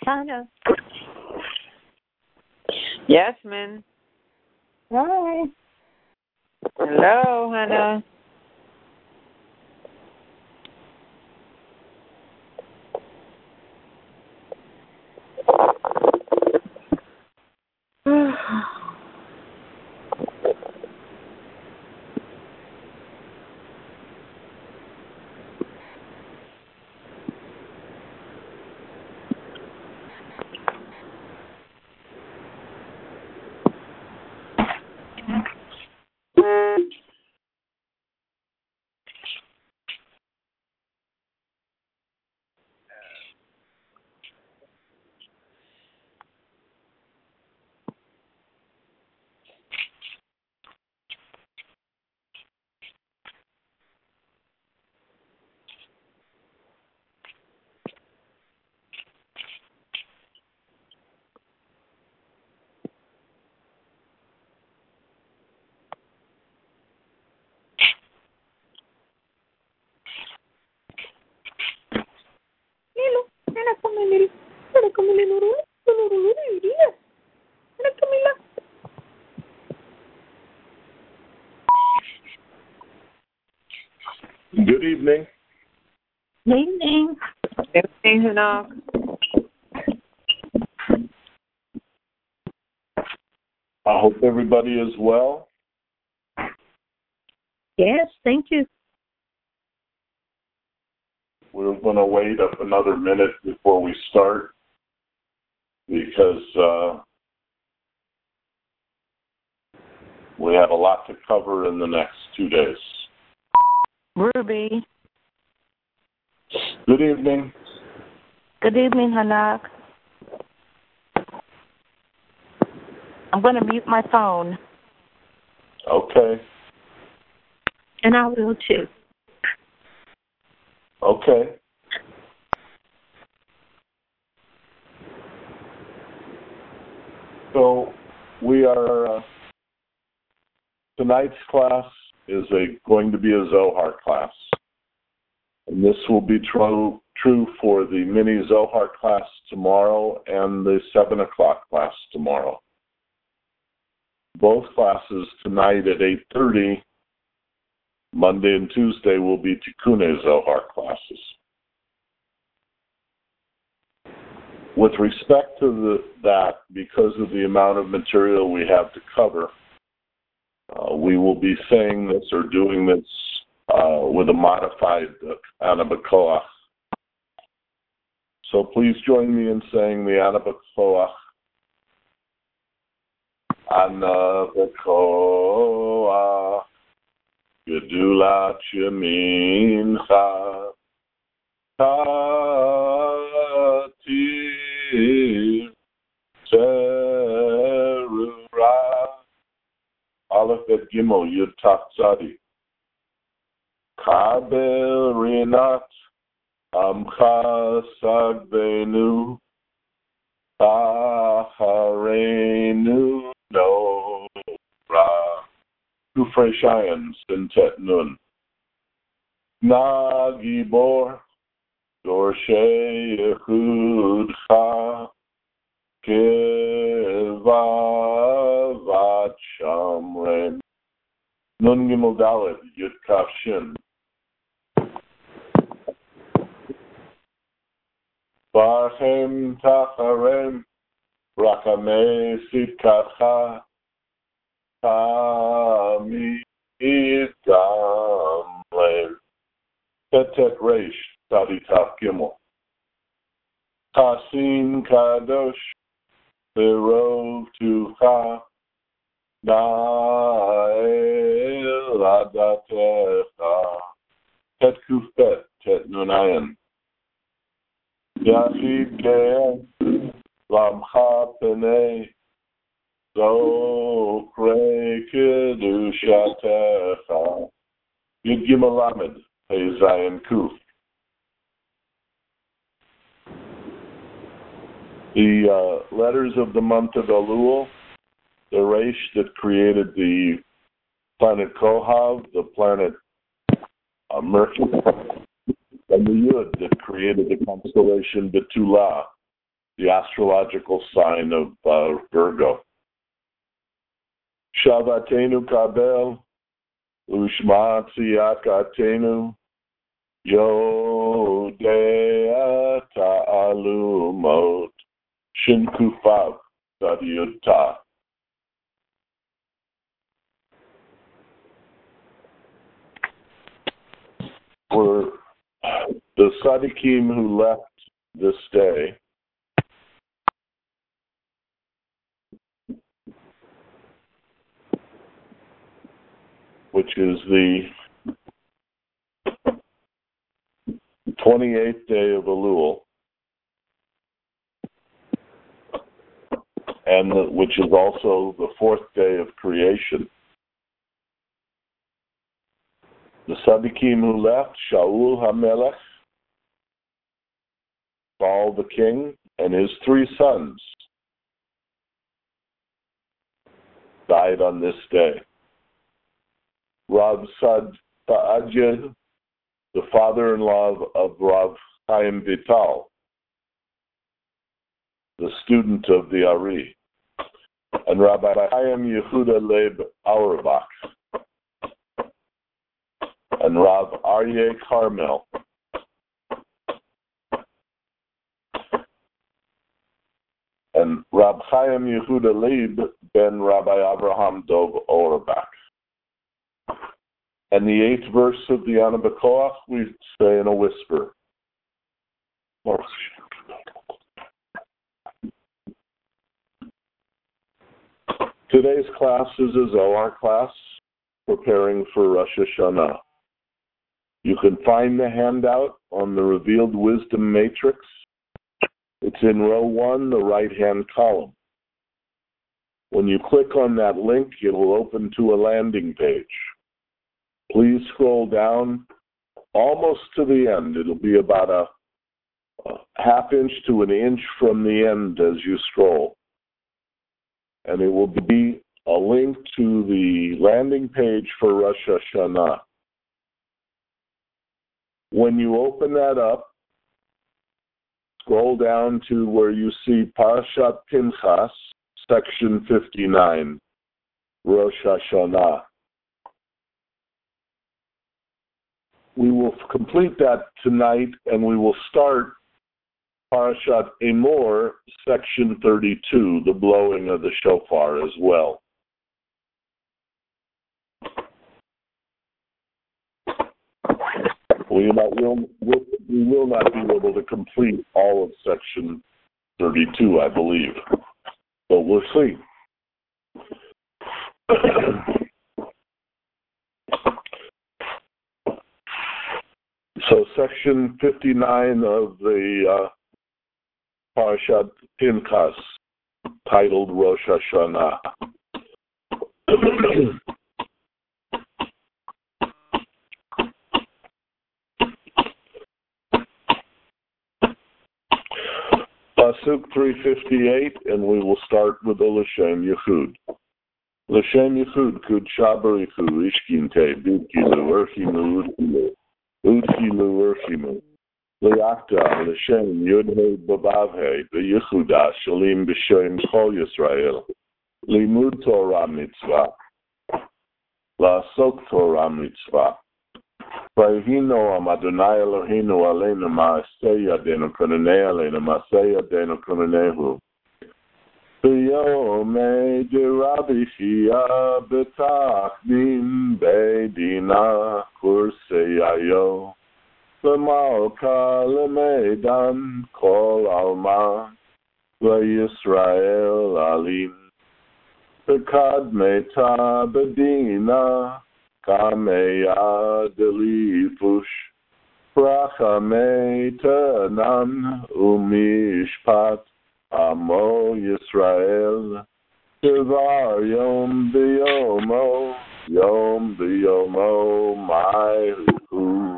Hannah. Yasmin. Hi. Hello, Hannah. Good evening. Good evening. Good evening, Hannah. I hope everybody is well. Yes, thank you. We're going to wait up another minute before we start because we have a lot to cover in the next 2 days. Ruby. Good evening. Good evening, Hanak. I'm going to mute my phone. Okay. And I will too. Okay. So we are, tonight's class is going to be a Zohar class. And this will be true for the mini Zohar class tomorrow and the 7 o'clock class tomorrow. Both classes tonight at 8:30, Monday and Tuesday, will be Tikkune Zohar classes. With respect to that, because of the amount of material we have to cover, we will be saying this or doing this with a modified Ana B'Koach. So please join me in saying the Ana B'Koach. Ana B'Koach, Gedulat Yemincha, Tatir Terura, Aleph Bet Gimel Yud Taf Tzadi. Kabel Rinat Amcha Sagbenu Tacharenu Nora Kufrei Shayan Sintet Nun Na Gibor Dorshei Yehudcha Kevavat Shamren Nun Gimel Dalet Yud Kaf Shin Barchem Tacharem Rakame Sitkatcha Tamid Gamlen Tetet Reish Tadi Taf Gimel Chasin Kadosh Berov Tucha Na'el Adatecha Tet Kufet Tet Nunayan Yachid Ge'en Lamcha Penei Zokre Kedushatecha Yud Gimel Lamed Hey Zayin Kuf. The letters of the month of Elul, the Reish that created the planet Kohav, the planet Mercury, and the Yud that created the constellation Betula. the astrological sign of Virgo. Shavatenu kabel, ushma tziyakatenu, yodea ta'alumot, shinkufav sadiyutta. For the Sadiqim who left this day, which is the 28th day of Elul, and which is also the 4th day of creation. The Sadiqim who left, Shaul HaMelech, Saul the king, and his 3 sons died on this day. Rav Sa'adya, the father-in-law of Rav Chaim Vital, the student of the Ari, and Rabbi Chaim Yehuda Leib Auerbach, and Rav Aryeh Carmel, and Rav Chaim Yehuda Leib ben Rabbi Abraham Dov Auerbach. And the 8th verse of the Ana B'Koach we say in a whisper. Today's class is a Zohar class preparing for Rosh Hashanah. You can find the handout on the Revealed Wisdom Matrix. It's in row 1, the right-hand column. When you click on that link, it will open to a landing page. Please scroll down almost to the end. It'll be about a half inch to an inch from the end as you scroll. And it will be a link to the landing page for Rosh Hashanah. When you open that up, scroll down to where you see Parashat Pinchas, section 59, Rosh Hashanah. We will complete that tonight, and we will start Parashat Emor, section 32, the blowing of the shofar as well. We will not be able to complete all of section 32, I believe, but we'll see. So section 59 of the Parashat Pinchas, titled Rosh Hashanah. Pasuk 358, and we will start with the L'Shem Yechud. L'Shem Yechud, Kud Shabarichu, Ishkinte, Bidkilu, Urchimu, Udkilu, Urchimu, Liakta, L'Shem, Yudhe, Babavhe, B'Yechuda, Shalim, B'Shem, Chol Yisrael, Limud Torah Mitzvah, La'asok Torah Mitzvah, Vayhino am Adonai Eloheinu aleinu ma'aseh yadenu kononei aleinu ma'aseh yadenu kononehu. B'yomei d'Rabbi Chia b'tachdim beidina kurseyayo v'malka lemedan kol alma v'Yisrael alim v'kadmeta b'dina Kameya delifush, Rachamei tenan umishpat, Amo Yisrael, Devar yom biyomo, maihu,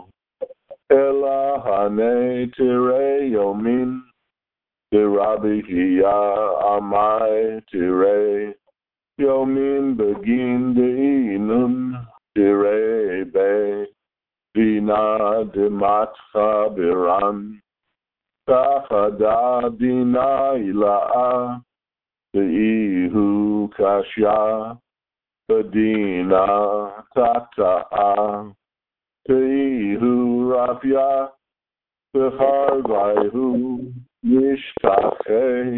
Elahane tire yomin, Derabi hiya amai tire, Yomin begin de'inun, Direbe, Vina de Matcha Biran, Tachada dina ila'a, Te'ihu kasha, Padina tata'a, Te'ihu rafya, Techarvaihu yishtache.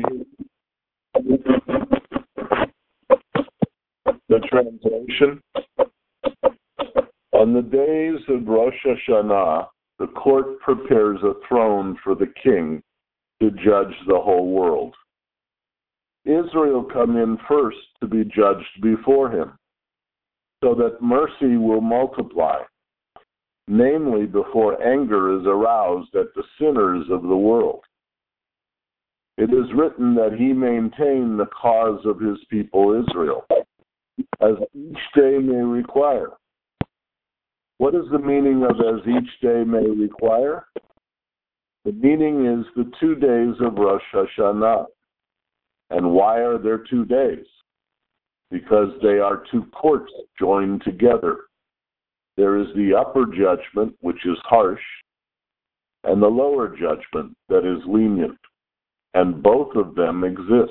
The translation: on the days of Rosh Hashanah, the court prepares a throne for the king to judge the whole world. Israel come in first to be judged before him, so that mercy will multiply, namely before anger is aroused at the sinners of the world. It is written that he maintain the cause of his people Israel, as each day may require. What is the meaning of as each day may require? The meaning is the 2 days of Rosh Hashanah. And why are there 2 days? Because they are 2 courts joined together. There is the upper judgment, which is harsh, and the lower judgment that is lenient, and both of them exist.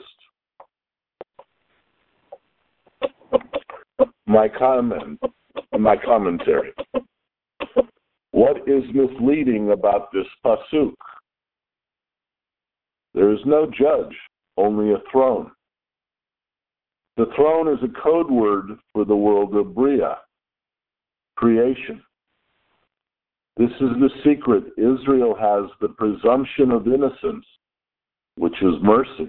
My commentary. What is misleading about this pasuk? There is no judge, only a throne. The throne is a code word for the world of Bria, creation. This is the secret. Israel has the presumption of innocence, which is mercy.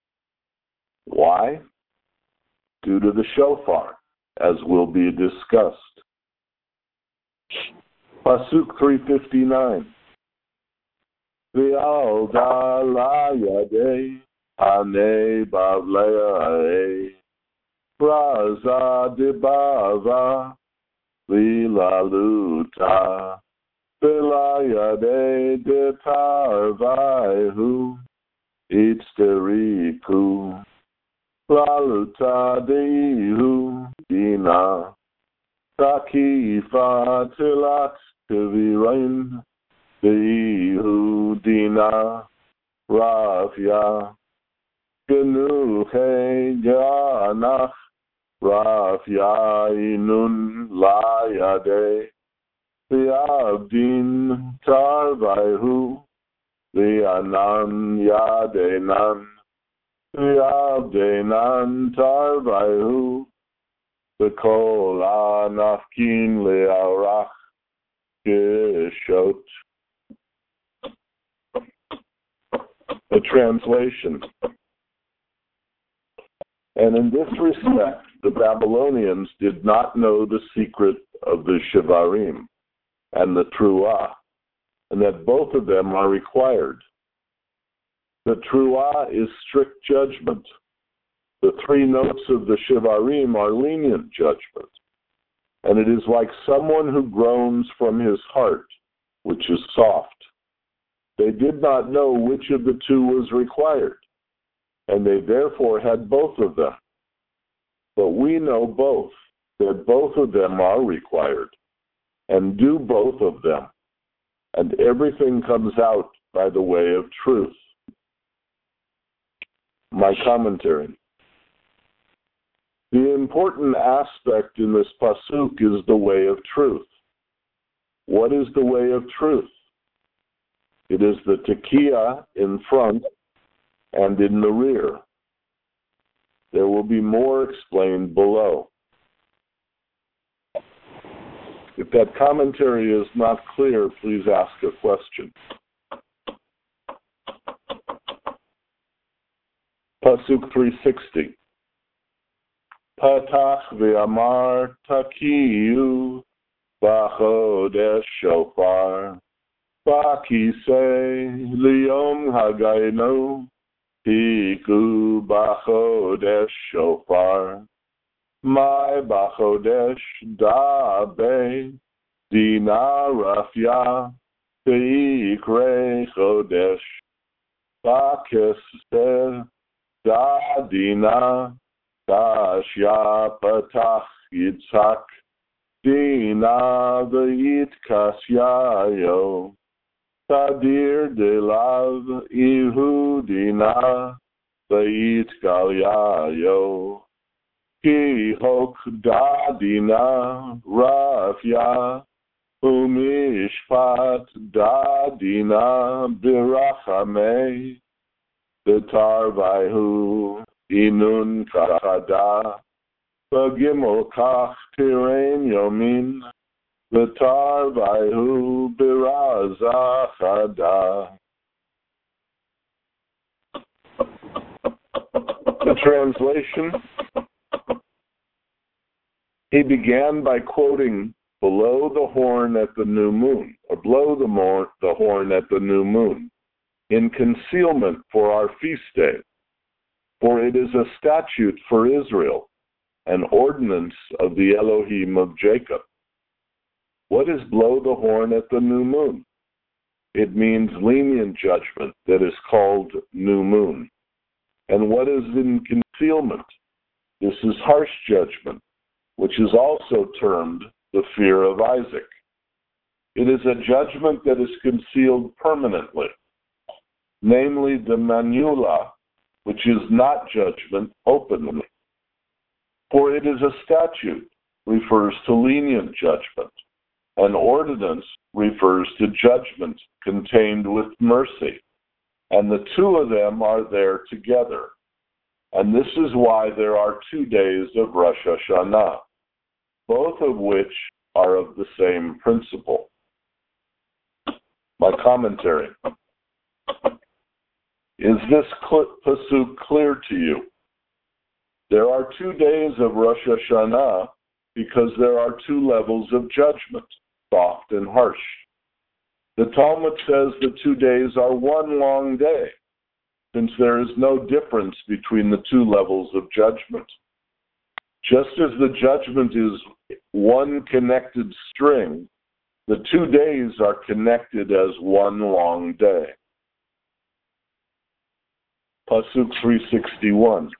Why? Due to the shofar, as will be discussed. Pasuk 359. V'alda la yadei ane bavle'ae raza debava lilaluta v'la yadei detarvaihu itzteriku laluta deihu dina takifa tilat Virain Deihu Dina Rafya Genuche Ganach Rafya Inun Layade Viabdin Tarvaihu Vianan Yadenan Viabdenan Tarvaihu Vikol Anafkin Learach Geshot. The translation. And in this respect, the Babylonians did not know the secret of the Shivarim and the Truah, and that both of them are required. The Truah is strict judgment. The 3 notes of the Shivarim are lenient judgment. And it is like someone who groans from his heart, which is soft. They did not know which of the 2 was required, and they therefore had both of them. But we know both, that both of them are required, and do both of them, and everything comes out by the way of truth. My commentary. The important aspect in this pasuk is the way of truth. What is the way of truth? It is the tekiah in front and in the rear. There will be more explained below. If that commentary is not clear, please ask a question. Pasuk 360. Patach ve'amar takiyu b'chodesh shofar b'kisei liyom hagaynu hiku b'chodesh shofar my b'chodesh da'be dina rafya te'ikre chodesh b'kisei da'dina Kashya patach yitzhak dina v'yit kasyayo Tadir delav ihudina beit galyayo ki hok dadina rafya umishpat dadina birachame betarvaihu inun kachada bagimol kach tirein yomin betarvaihu birazachada. The translation: he began by quoting, "Blow the horn at the new moon," or "blow the horn at the new moon, in concealment for our feast day. For it is a statute for Israel, an ordinance of the Elohim of Jacob." What is blow the horn at the new moon? It means lenient judgment that is called new moon. And what is in concealment? This is harsh judgment, which is also termed the fear of Isaac. It is a judgment that is concealed permanently, namely the manula, which is not judgment openly. For it is a statute, refers to lenient judgment. An ordinance refers to judgment contained with mercy. And the two of them are there together. And this is why there are 2 days of Rosh Hashanah, both of which are of the same principle. My commentary. Is this pasuk clear to you? There are 2 days of Rosh Hashanah because there are 2 levels of judgment, soft and harsh. The Talmud says the 2 days are one long day, since there is no difference between the 2 levels of judgment. Just as the judgment is one connected string, the 2 days are connected as one long day. Pasuk 361.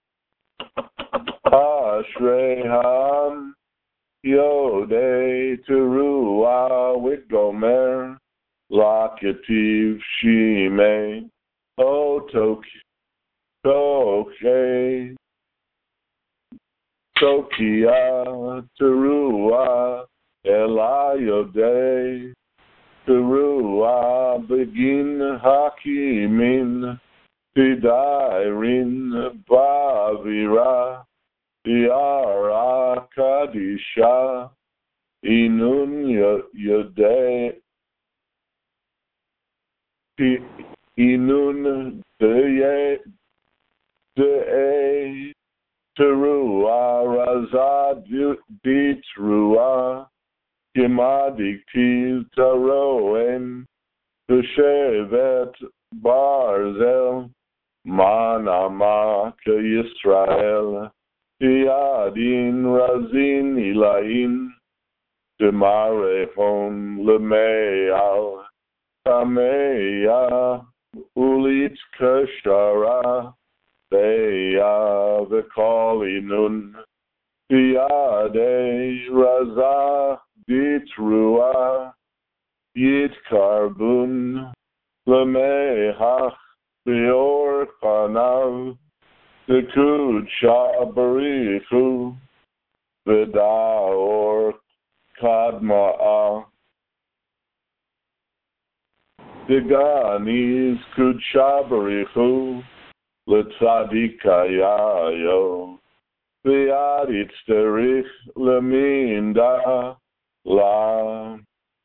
Ashrei Yodei Teruah Wigomer Lakativ Shimei Otok Toke Tokia Teruah Elayodei Teruah Begin Hakimin Tidairin Bavira Yara Kadisha Inun Yodei Inun De'e Teruah Raza Ditrua Kimadiktiv Taroen Teshevet Barzel Manama Yisrael Yadin Razin Ilain Demarehon Lemeal Tameya Ulit Kashara Beya Vekalinun Yade Raza Ditrua Yit Karbun Lemehach Beor Kanav Dekud Shabarichu Vidaor Kadma'a Deganis Kudshabarichu Litzadikayayo Viadit Sterich Leminda La.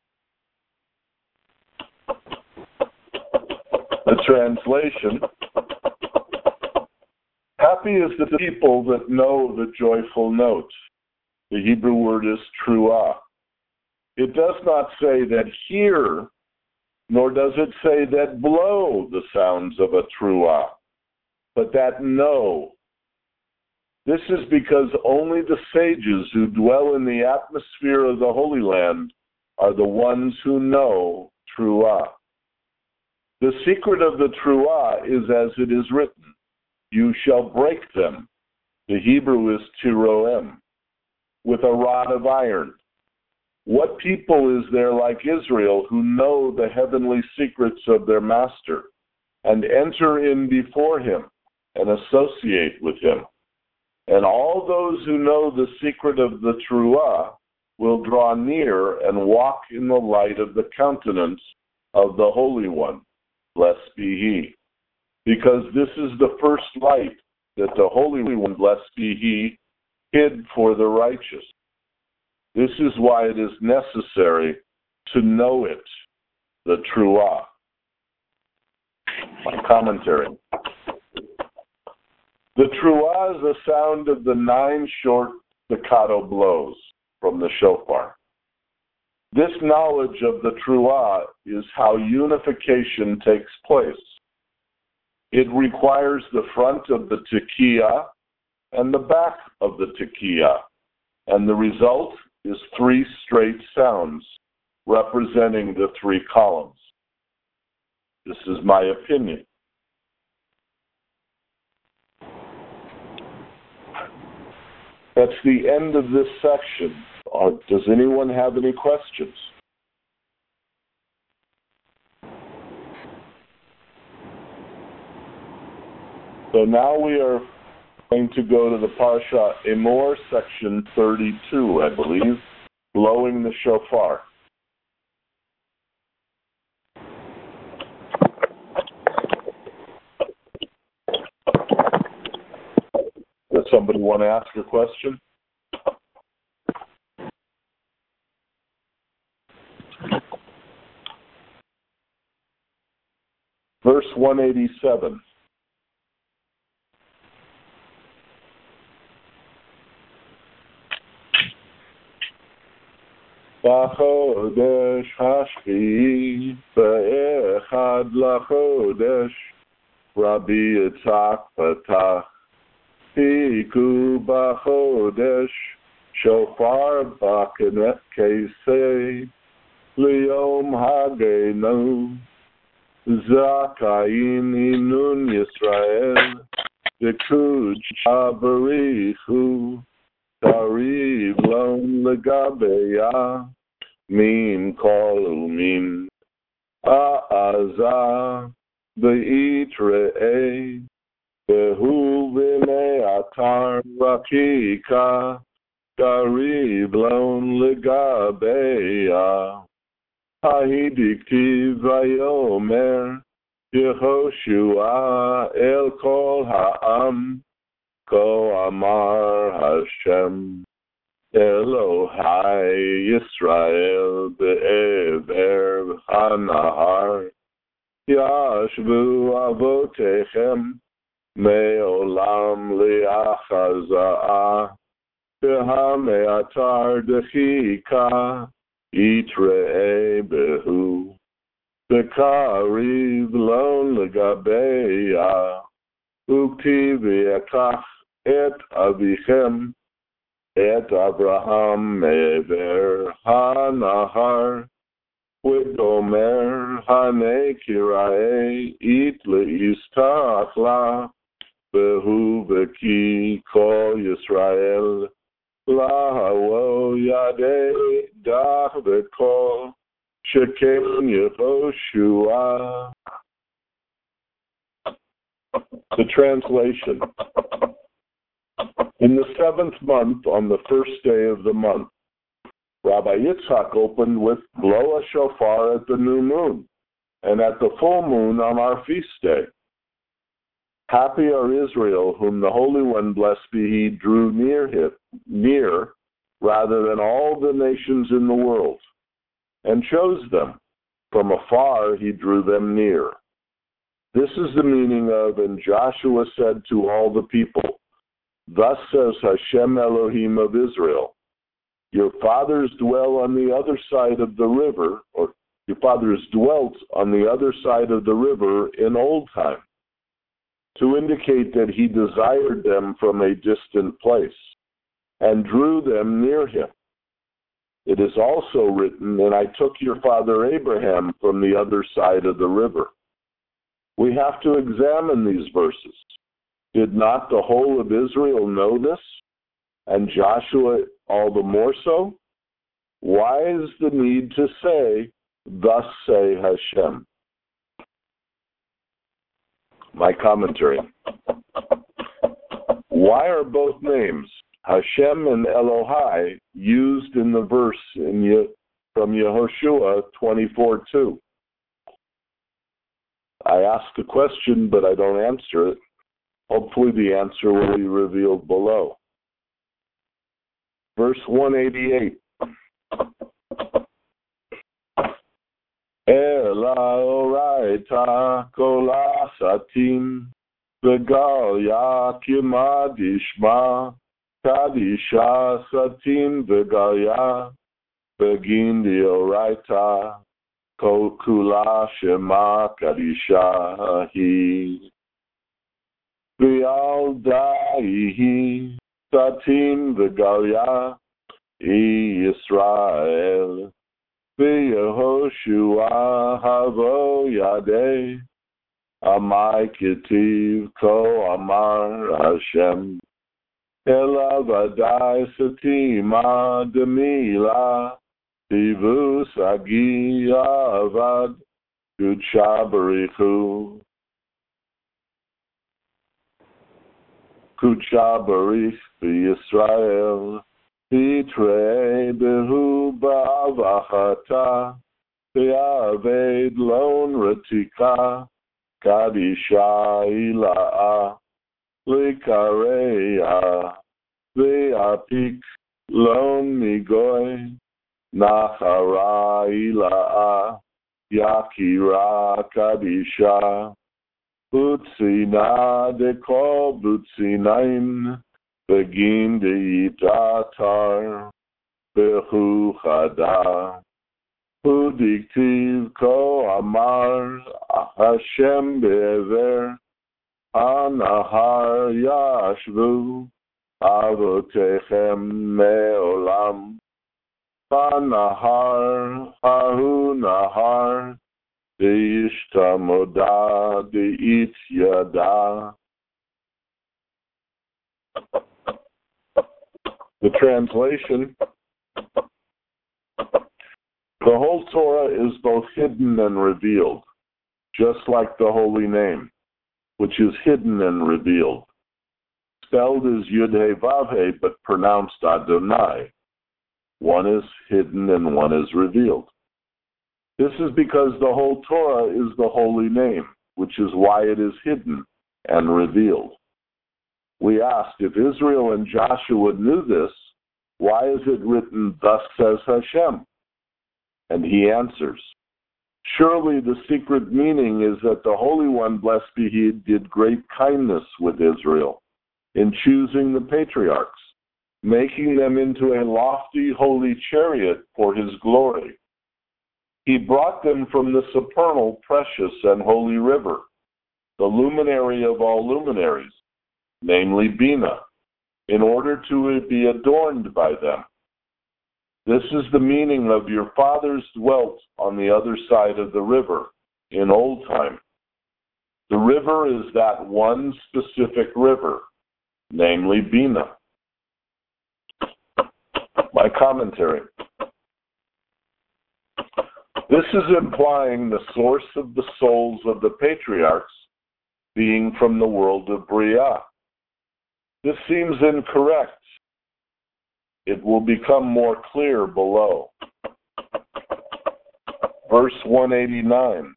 The translation: happy is the people that know the joyful note. The Hebrew word is truah. It does not say that hear, nor does it say that blow the sounds of a truah, but that know. This is because only the sages who dwell in the atmosphere of the Holy Land are the ones who know truah. The secret of the truah is as it is written, you shall break them. The Hebrew is tiroem, with a rod of iron. What people is there like Israel who know the heavenly secrets of their master and enter in before him and associate with him? And all those who know the secret of the Truah will draw near and walk in the light of the countenance of the Holy One, blessed be he. Because this is the first light that the Holy One, blessed be he, hid for the righteous. This is why it is necessary to know it, the Truah. My commentary. The Truah is the sound of the 9 short staccato blows from the shofar. This knowledge of the Truah is how unification takes place. It requires the front of the tekiah and the back of the tekiah, and the result is 3 straight sounds representing the 3 columns. This is my opinion. That's the end of this section. Does anyone have any questions? So now we are going to go to the Parsha Emor, section 32, I believe, blowing the shofar. Does somebody want to ask a question? Verse 187. בחודש השביעי באחד לחודש רבי יצחק פתח חיכו בחודש שופר בכסי ליום הגנו זכאים הנון ישראל וקודשה בריחו תריב לון לגביה מן כל ומן העזה ויתראה והוא במאתר רקיקה תריב לון לגביה ההדכתיב ויאמר יהושע אל כל העם כה אמר השם אלוהי ישראל בעבר הנהר ישבו אבותיכם מעולם לאחזה והמאתר דחיקה יתראה בהו וקריב לון לגביה וכתיב ויקח את אביכם את אברהם מעבר הנהר וגומר הנה קראה אית להסתך לה והוא וכי כל ישראל להוו ידי דח וכל שכן יהושע. The translation. In the 7th month, on the first day of the month, Rabbi Yitzchak opened with blow a shofar at the new moon, and at the full moon on our feast day. Happy are Israel, whom the Holy One, blessed be he, drew near rather than all the nations in the world, and chose them. From afar he drew them near. This is the meaning of, and Joshua said to all the people, thus says Hashem Elohim of Israel, your fathers dwell on the other side of the river, or your fathers dwelt on the other side of the river in old time, to indicate that he desired them from a distant place, and drew them near him. It is also written, and I took your father Abraham from the other side of the river. We have to examine these verses. Did not the whole of Israel know this, and Joshua all the more so? Why is the need to say, thus say Hashem? My commentary. Why are both names, Hashem and Elohai, used in the verse from Yehoshua 24:2? I ask a question, but I don't answer it. Hopefully the answer will be revealed below. Verse 188. Ela oraita kola satim v'gal yakim adishma kadisha satim v'gal begin the oraita kula shema kadisha hi v'al da'ihi satim v'gal Yisrael v'Yehoshua havo yadei amai ketiv ko amar Hashem ela vadai satima demila tivu sagi avad kudsha barichu barich v'Yisrael Titrei behu ba'avachata ve'aved lon retika kadisha ila'a likareya ve'apik lon migoy nachara ila'a yakira kadisha butzina deko butzinaim Begin the Itatar, Behu Chada, Hu Diktiv Ko Amar, Hashem Be'ever, Anahar Yashvu, Avotechem Me'olam, Anahar, Hahu Nahar, Deishtamoda, Deit Yada. The translation, the whole Torah is both hidden and revealed, just like the holy name, which is hidden and revealed. Spelled as Yud-He Vav-He, but pronounced Adonai. One is hidden and one is revealed. This is because the whole Torah is the holy name, which is why it is hidden and revealed. We asked, if Israel and Joshua knew this, why is it written, thus says Hashem? And he answers, surely the secret meaning is that the Holy One, blessed be He, did great kindness with Israel in choosing the patriarchs, making them into a lofty holy chariot for His glory. He brought them from the supernal, precious, and holy river, the luminary of all luminaries, namely Bina, in order to be adorned by them. This is the meaning of your fathers dwelt on the other side of the river in old time. The river is that one specific river, namely Bina. My commentary. This is implying the source of the souls of the patriarchs being from the world of Bria. This seems incorrect. It will become more clear below. Verse 189.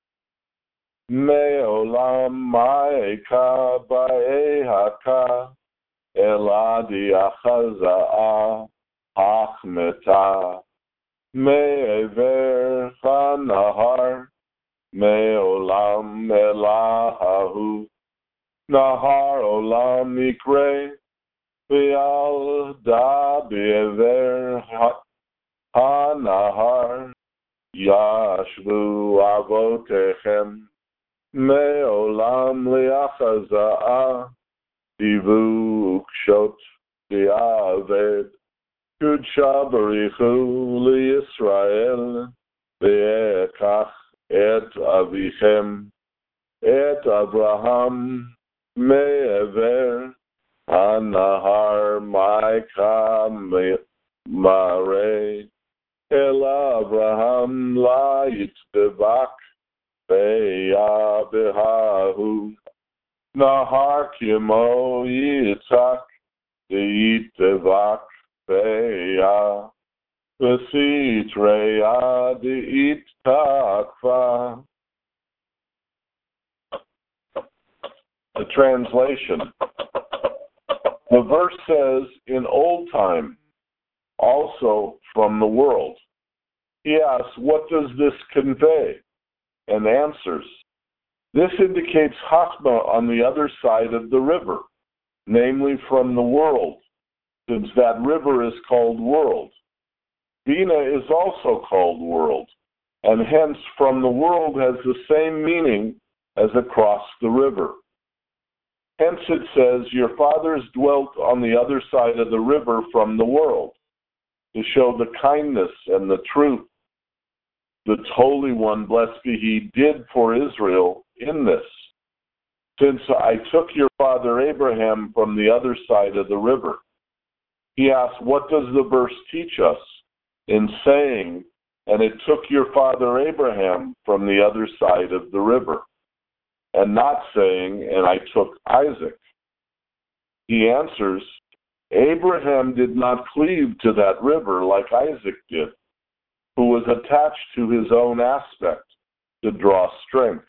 Me'olam ma'eka ba'ehaka eladi achaza'a hachmeta me'ever chanahar me'olam elahahu Nahar olam mikre, ve'al da be'ever ha-nahar, yashvu avotechem, me'olam li'achaza'a, divu ukshot di'aved, kudsha barichu li'Yisrael, ve'ekach et avichem, et Abraham, Me'ever Hanahar Maika Mare El Abraham la yitzbevak beya behahu nahar kimo yitzhak deyitzbevak beya vesitreya deyitztakva. The translation. The verse says, in old time, also from the world. He asks, what does this convey? And answers, this indicates Chachma on the other side of the river, namely from the world, since that river is called world. Bina is also called world, and hence from the world has the same meaning as across the river. Hence it says, your fathers dwelt on the other side of the river from the world, to show the kindness and the truth the Holy One, blessed be He, did for Israel in this. Since I took your father Abraham from the other side of the river. He asks, what does the verse teach us in saying, and it took your father Abraham from the other side of the river, and not saying, and I took Isaac? He answers, Abraham did not cleave to that river like Isaac did, who was attached to his own aspect to draw strength.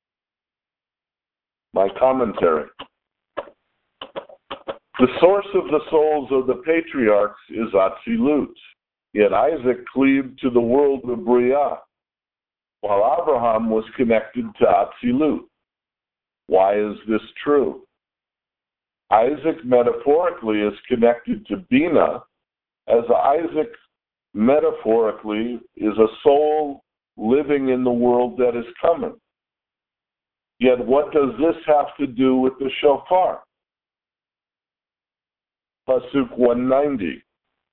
My commentary. The source of the souls of the patriarchs is Atzilut, yet Isaac cleaved to the world of Bria, while Abraham was connected to Atzilut. Why is this true? Isaac metaphorically is connected to Bina, as Isaac metaphorically is a soul living in the world that is coming. Yet what does this have to do with the shofar? Pasuk 190.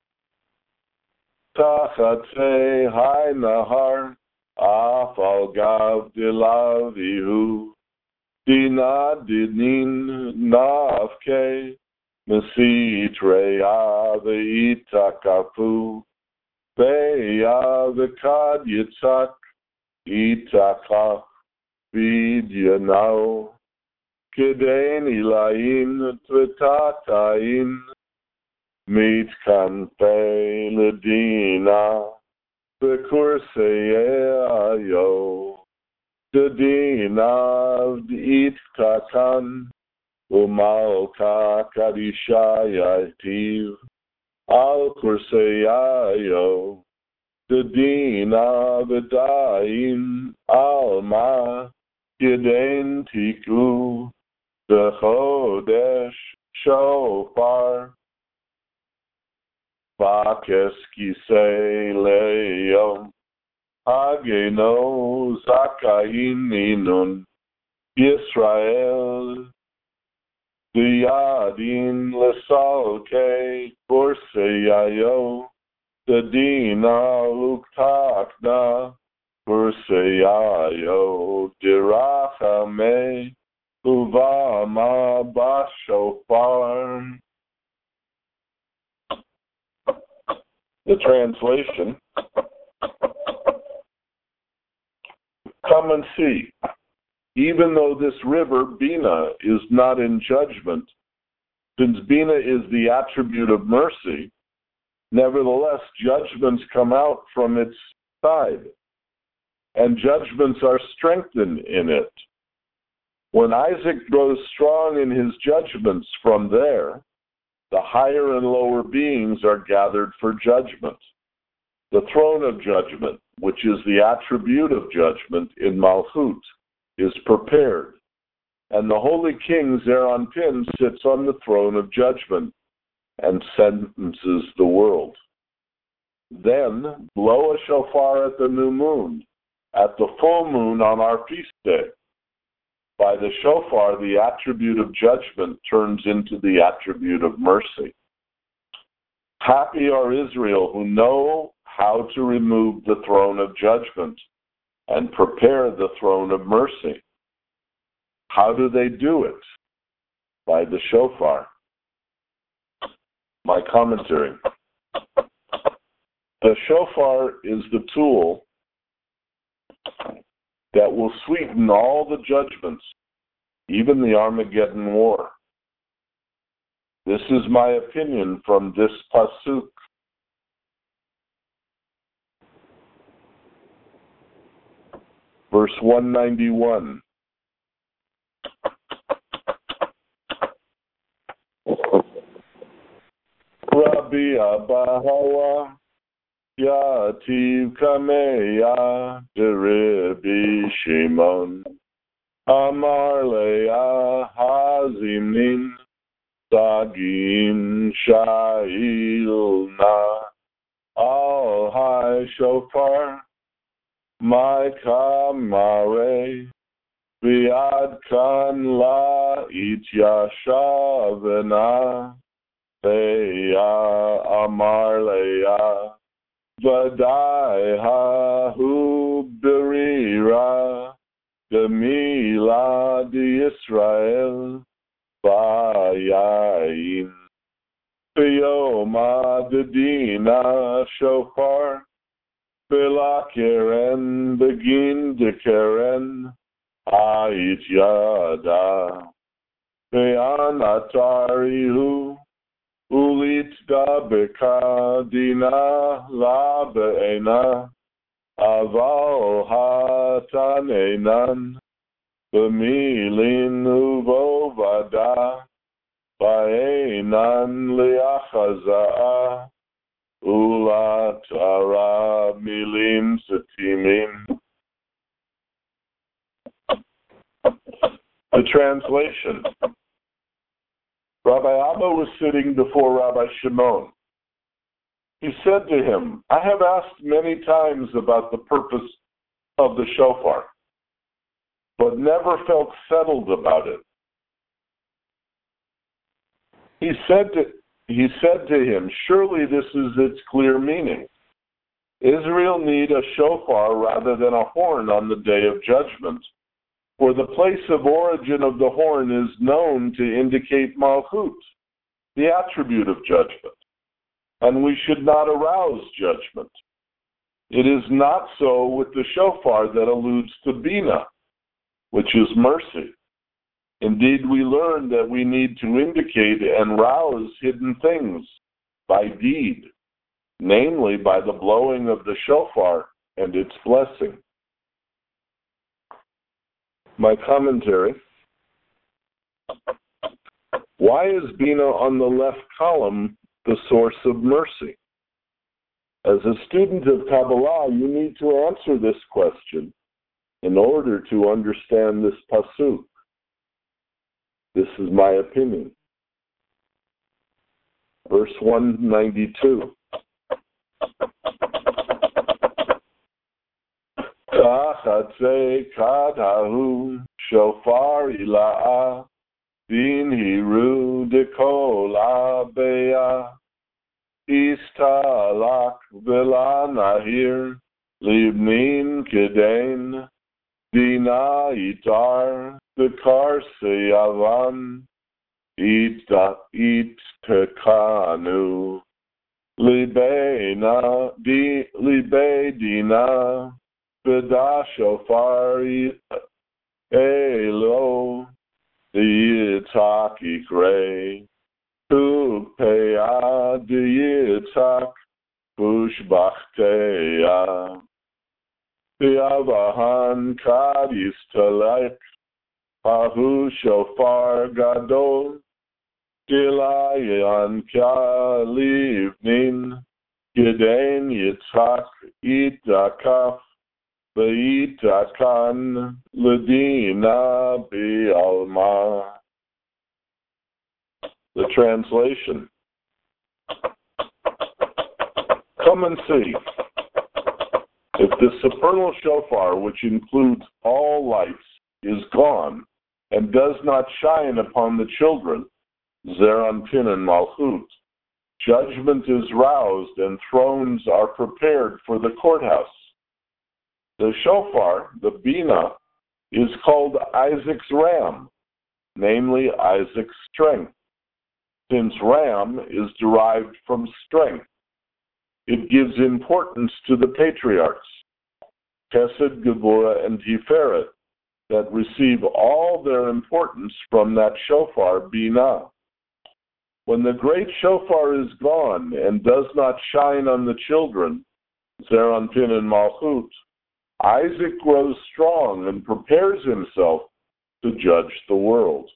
Tachatei hai nahar af al gav dilavihu dina dinin nafke mesitreya veitakafu beya vekad yitzak itakach vidyanao kedein ilayin tvetatain mit kanpei ledina bekurseyayo dedina itkakan umalka kadishayativ al kurseyayo dedina bedain alma kedein tiku bechodesh shofar Vakes kisei leyom hageno zakayin ninun Yisrael diyadin lesalke kurseyayo dedina uktakna kurseyayo dirachame uvama bashofar. The translation. Come and see. Even though this river, Bina, is not in judgment, since Bina is the attribute of mercy, nevertheless judgments come out from its side, and judgments are strengthened in it. When Isaac grows strong in his judgments from there, the higher and lower beings are gathered for judgment. The throne of judgment, which is the attribute of judgment in Malchut, is prepared, and the Holy King Zeranpin sits on the throne of judgment and sentences the world. Then blow a shofar at the new moon, at the full moon on our feast day. By the shofar, the attribute of judgment turns into the attribute of mercy. Happy are Israel who know how to remove the throne of judgment and prepare the throne of mercy. How do they do it? By the shofar. My commentary. The shofar is the tool that will sweeten all the judgments, even the Armageddon war. This is my opinion from this pasuk. Verse 191. Rabbi Abahawa Yativ Kameya Deribi Shimon Amar Leah Hazimnin Sagim Shailna Al Hai Shofar My Kamare Biad Kan La Ityashavena Leah Amar Leah Vadai Hahu Berira Gemila Di Israel Bayain Piyoma Dedina Shofar Bila Keren Begin de Keren Ait Yada Peyan Atarihu Ulit da bekadina la be'ena aval hatanenan b'milin uvovada ba'enan liachaza'a ulatara milim setimim. The translation. Rabbi Abba was sitting before Rabbi Shimon. He said to him, I have asked many times about the purpose of the shofar, but never felt settled about it. He said to him, surely this is its clear meaning. Israel need a shofar rather than a horn on the day of judgment. For the place of origin of the horn is known to indicate Malchut, the attribute of judgment, and we should not arouse judgment. It is not so with the shofar that alludes to Bina, which is mercy. Indeed, we learn that we need to indicate and rouse hidden things by deed, namely by the blowing of the shofar and its blessing. My commentary. Why is Bina on the left column the source of mercy? As a student of Kabbalah, you need to answer this question in order to understand this pasuk. This is my opinion. Verse 192. Kachatze kadahu shofar ila'a din hiru dekola beya istalak vela nahir libnin kedain dina itar dekar seyavan it tekanu libe dina B'da shofar elo yitzak ikrei tu peya yitzak pushbachteya V'avahan kad yistalek hahu shofar gadol Gilayan kalivnin Gedein yitzak itakaf V'itakan ledina bi'alma. The translation. Come and see. If the supernal shofar, which includes all lights, is gone and does not shine upon the children, Zeranpin and Malchut, judgment is roused and thrones are prepared for the courthouse. The shofar, the Bina, is called Isaac's ram, namely Isaac's strength, since ram is derived from strength. It gives importance to the patriarchs, Chesed, Geburah, and Tiferet, that receive all their importance from that shofar, Binah. When the great shofar is gone and does not shine on the children, Zeir Anpin and Malchut, Isaac grows strong and prepares himself to judge the world.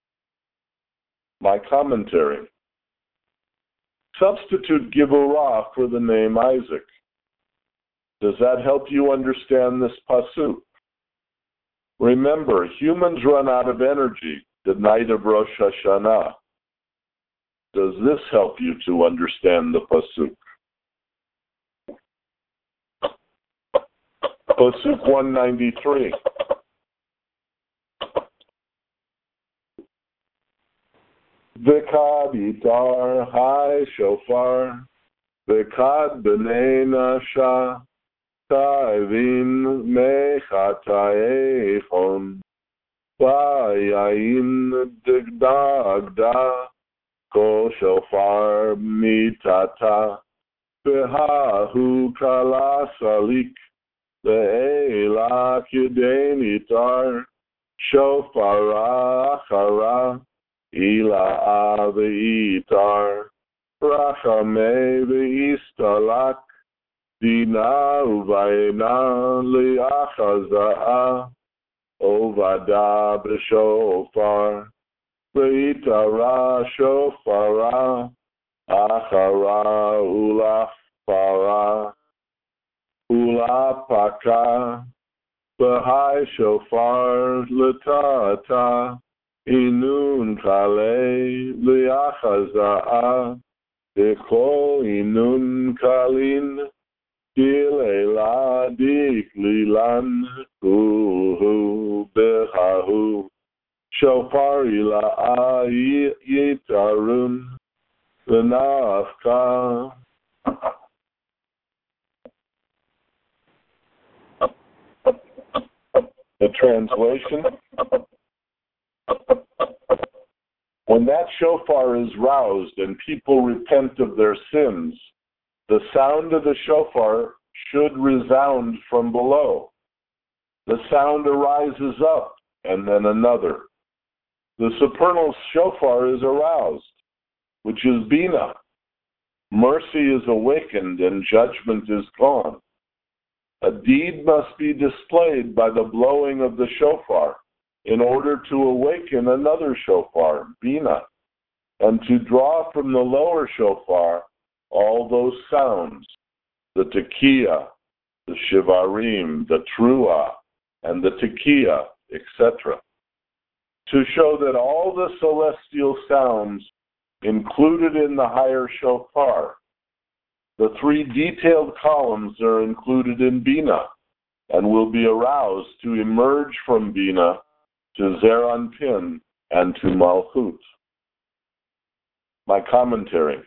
My commentary. Substitute Geburah for the name Isaac. Does that help you understand this pasuk? Remember, humans run out of energy the night of Rosh Hashanah. Does this help you to understand the pasuk? Pasuk 193. V'kad itar hai shofar, v'kad b'nei nasha, ta'evin mechatayechon, v'yayin degdagda, ko shofar mitata, v'hahu kala salik, ve'ela kidei nitar, shofara achara, Ila ve'itar, rachame ve'istalak, dina uvayna li'achaza'ah, ovada b'shofar, ve'itara shofara, achara ulapaka, v'hai shofar l'ta'ata, Inun kale li'achaza'ah, deko inun kalin, kilela diklilan, huhu bechahu, shofar ila'a yitarun, v'nafka. The translation. When that shofar is roused and people repent of their sins, the sound of the shofar should resound from below. The sound arises up and then another. The supernal shofar is aroused, which is Binah. Mercy is awakened and judgment is gone. A deed must be displayed by the blowing of the shofar, in order to awaken another shofar, Binah, and to draw from the lower shofar all those sounds, the tekiah, the shivarim, the truah, and the tekiah, etc., to show that all the celestial sounds included in the higher shofar, the three detailed columns are included in Binah, and will be aroused to emerge from Binah to Zeir Anpin and to Malchut. My commentary.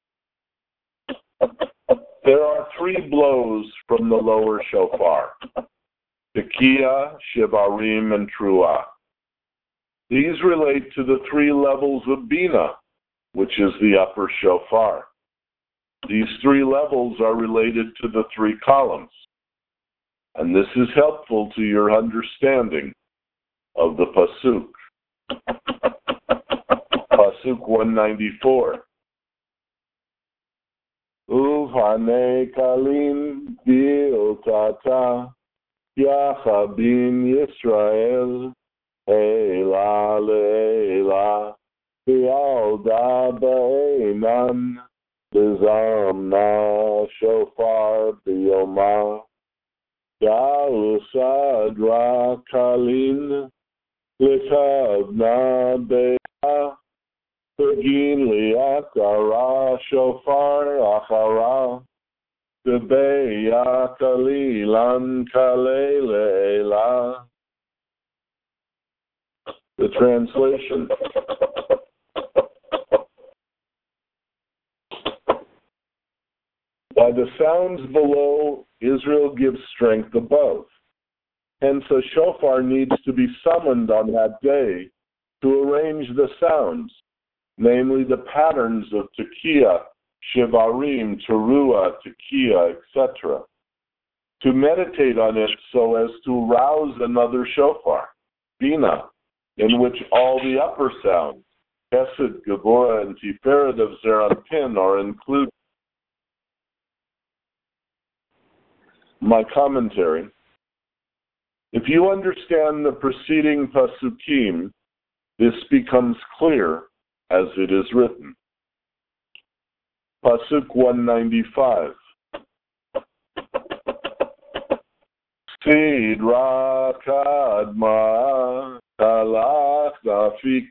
There are three blows from the lower shofar, tekiah, shivarim, and truah. These relate to the three levels of Binah, which is the upper shofar. These three levels are related to the three columns, and this is helpful to your understanding of the pasuk. Pasuk 194. Uvhanei kalim bi'otata yachabim Yisrael eila leila bi'alda ba'einan bizamna shofar biyoma ya'usadra kalin L'kavna be'ah, begin li'akara shofar achara, de'be'ah kalilan kalei le'elah. The translation. By the sounds below, Israel gives strength above. Hence, a shofar needs to be summoned on that day to arrange the sounds, namely the patterns of tekiah, Shivarim, Teruah, Tekiah, etc. To meditate on it so as to rouse another shofar, Bina, in which all the upper sounds, Chesed, Gevurah, and Tiferet of Zeranpin are included. My commentary. If you understand the preceding Pasukim, this becomes clear as it is written. Pasuk 195. Sidra kadma talach dafik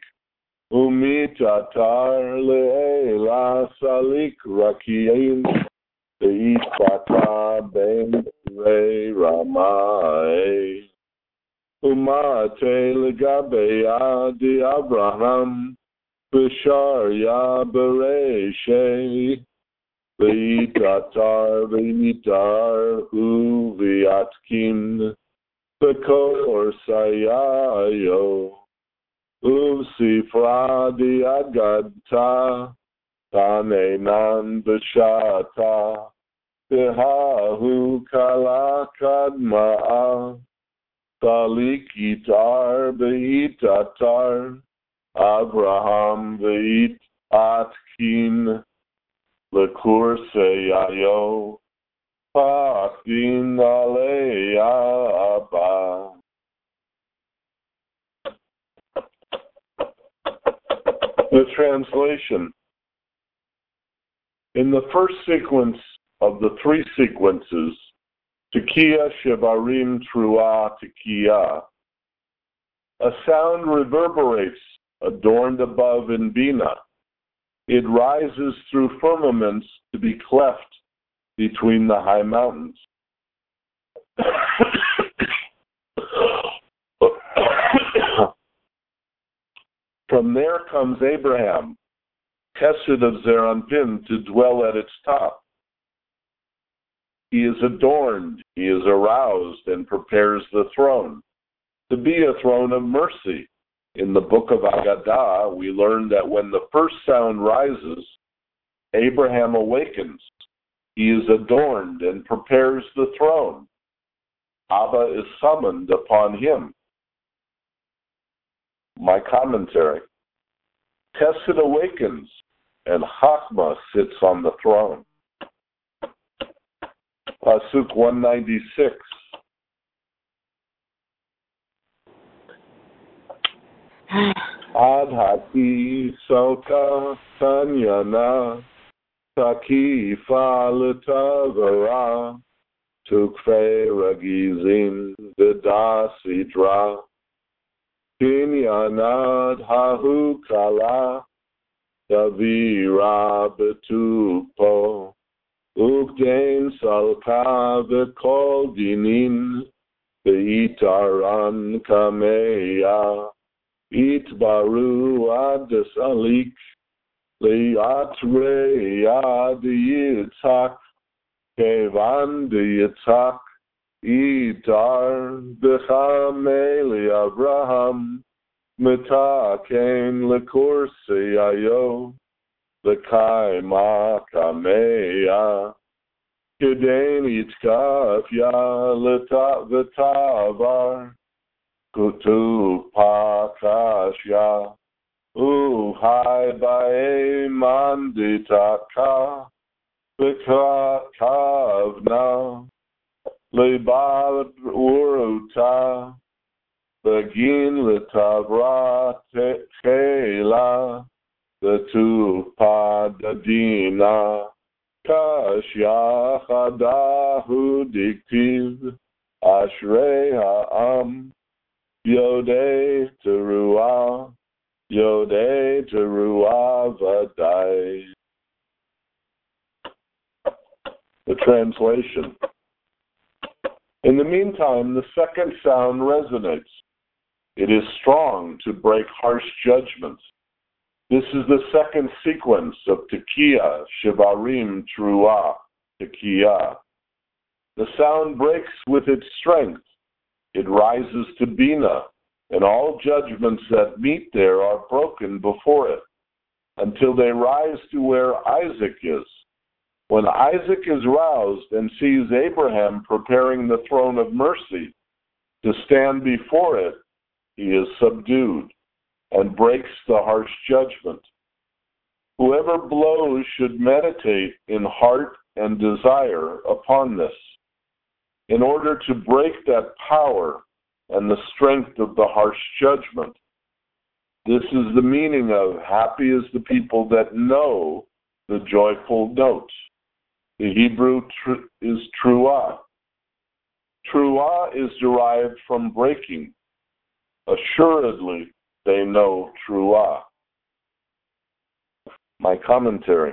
umitatar le'ela salik rakiyin ve'itbata ben rei ramai umate legabeya di Abraham b'sharya bereishei ve'itatar ve'nitar hu ve'atkin v'kor sayayo uv'sifra di'agadta tanenan b'shata v'hahu kala kadma'a talik itar ve'itatar Abraham ve'itkin L'kur seyayo, pa'akin aleya abba. The translation. In the first sequence of the three sequences, Tekiah, Shivarim, Teruah, Tekiah, a sound reverberates, adorned above in Bina. It rises through firmaments to be cleft between the high mountains. From there comes Abraham, Chesed of Zeranpin, to dwell at its top. He is adorned, he is aroused, and prepares the throne, to be a throne of mercy. In the book of Agadah, we learn that when the first sound rises, Abraham awakens. He is adorned and prepares the throne. Abba is summoned upon him. My commentary. Chesed awakens, and Chachma sits on the throne. Pasuk 196. Ad haki soka tanyana takifa letavara tukfe ragizin vidasidra kinyanad hahu kala davira betupo ukden salka vekol dinin veitaran kameya Itbaru adesalik leatre ad yitzhak kevan de yitzhak itar bechameli Abraham metaken lekurseyayo lekaima kameya keden itkaf ya letavar Kutu pakasya uhai bae manditaka vikakavna lebal uruta begin letavra tekela the tu padadina kasya chadahu diktiv ashrei ha'am Yodei Teruah Vadai. The translation. In the meantime, the second sound resonates. It is strong to break harsh judgments. This is the second sequence of Tekiah, Shivarim, Teruah, Tekiah. The sound breaks with its strength. It rises to Bina, and all judgments that meet there are broken before it, until they rise to where Isaac is, When Isaac is roused and sees Abraham preparing the throne of mercy to stand before it, he is subdued and breaks the harsh judgment. Whoever blows should meditate in heart and desire upon this, in order to break that power and the strength of the harsh judgment. This is the meaning of happy is the people that know the joyful note. The Hebrew is truah. Truah is derived from breaking. Assuredly, they know truah. My commentary.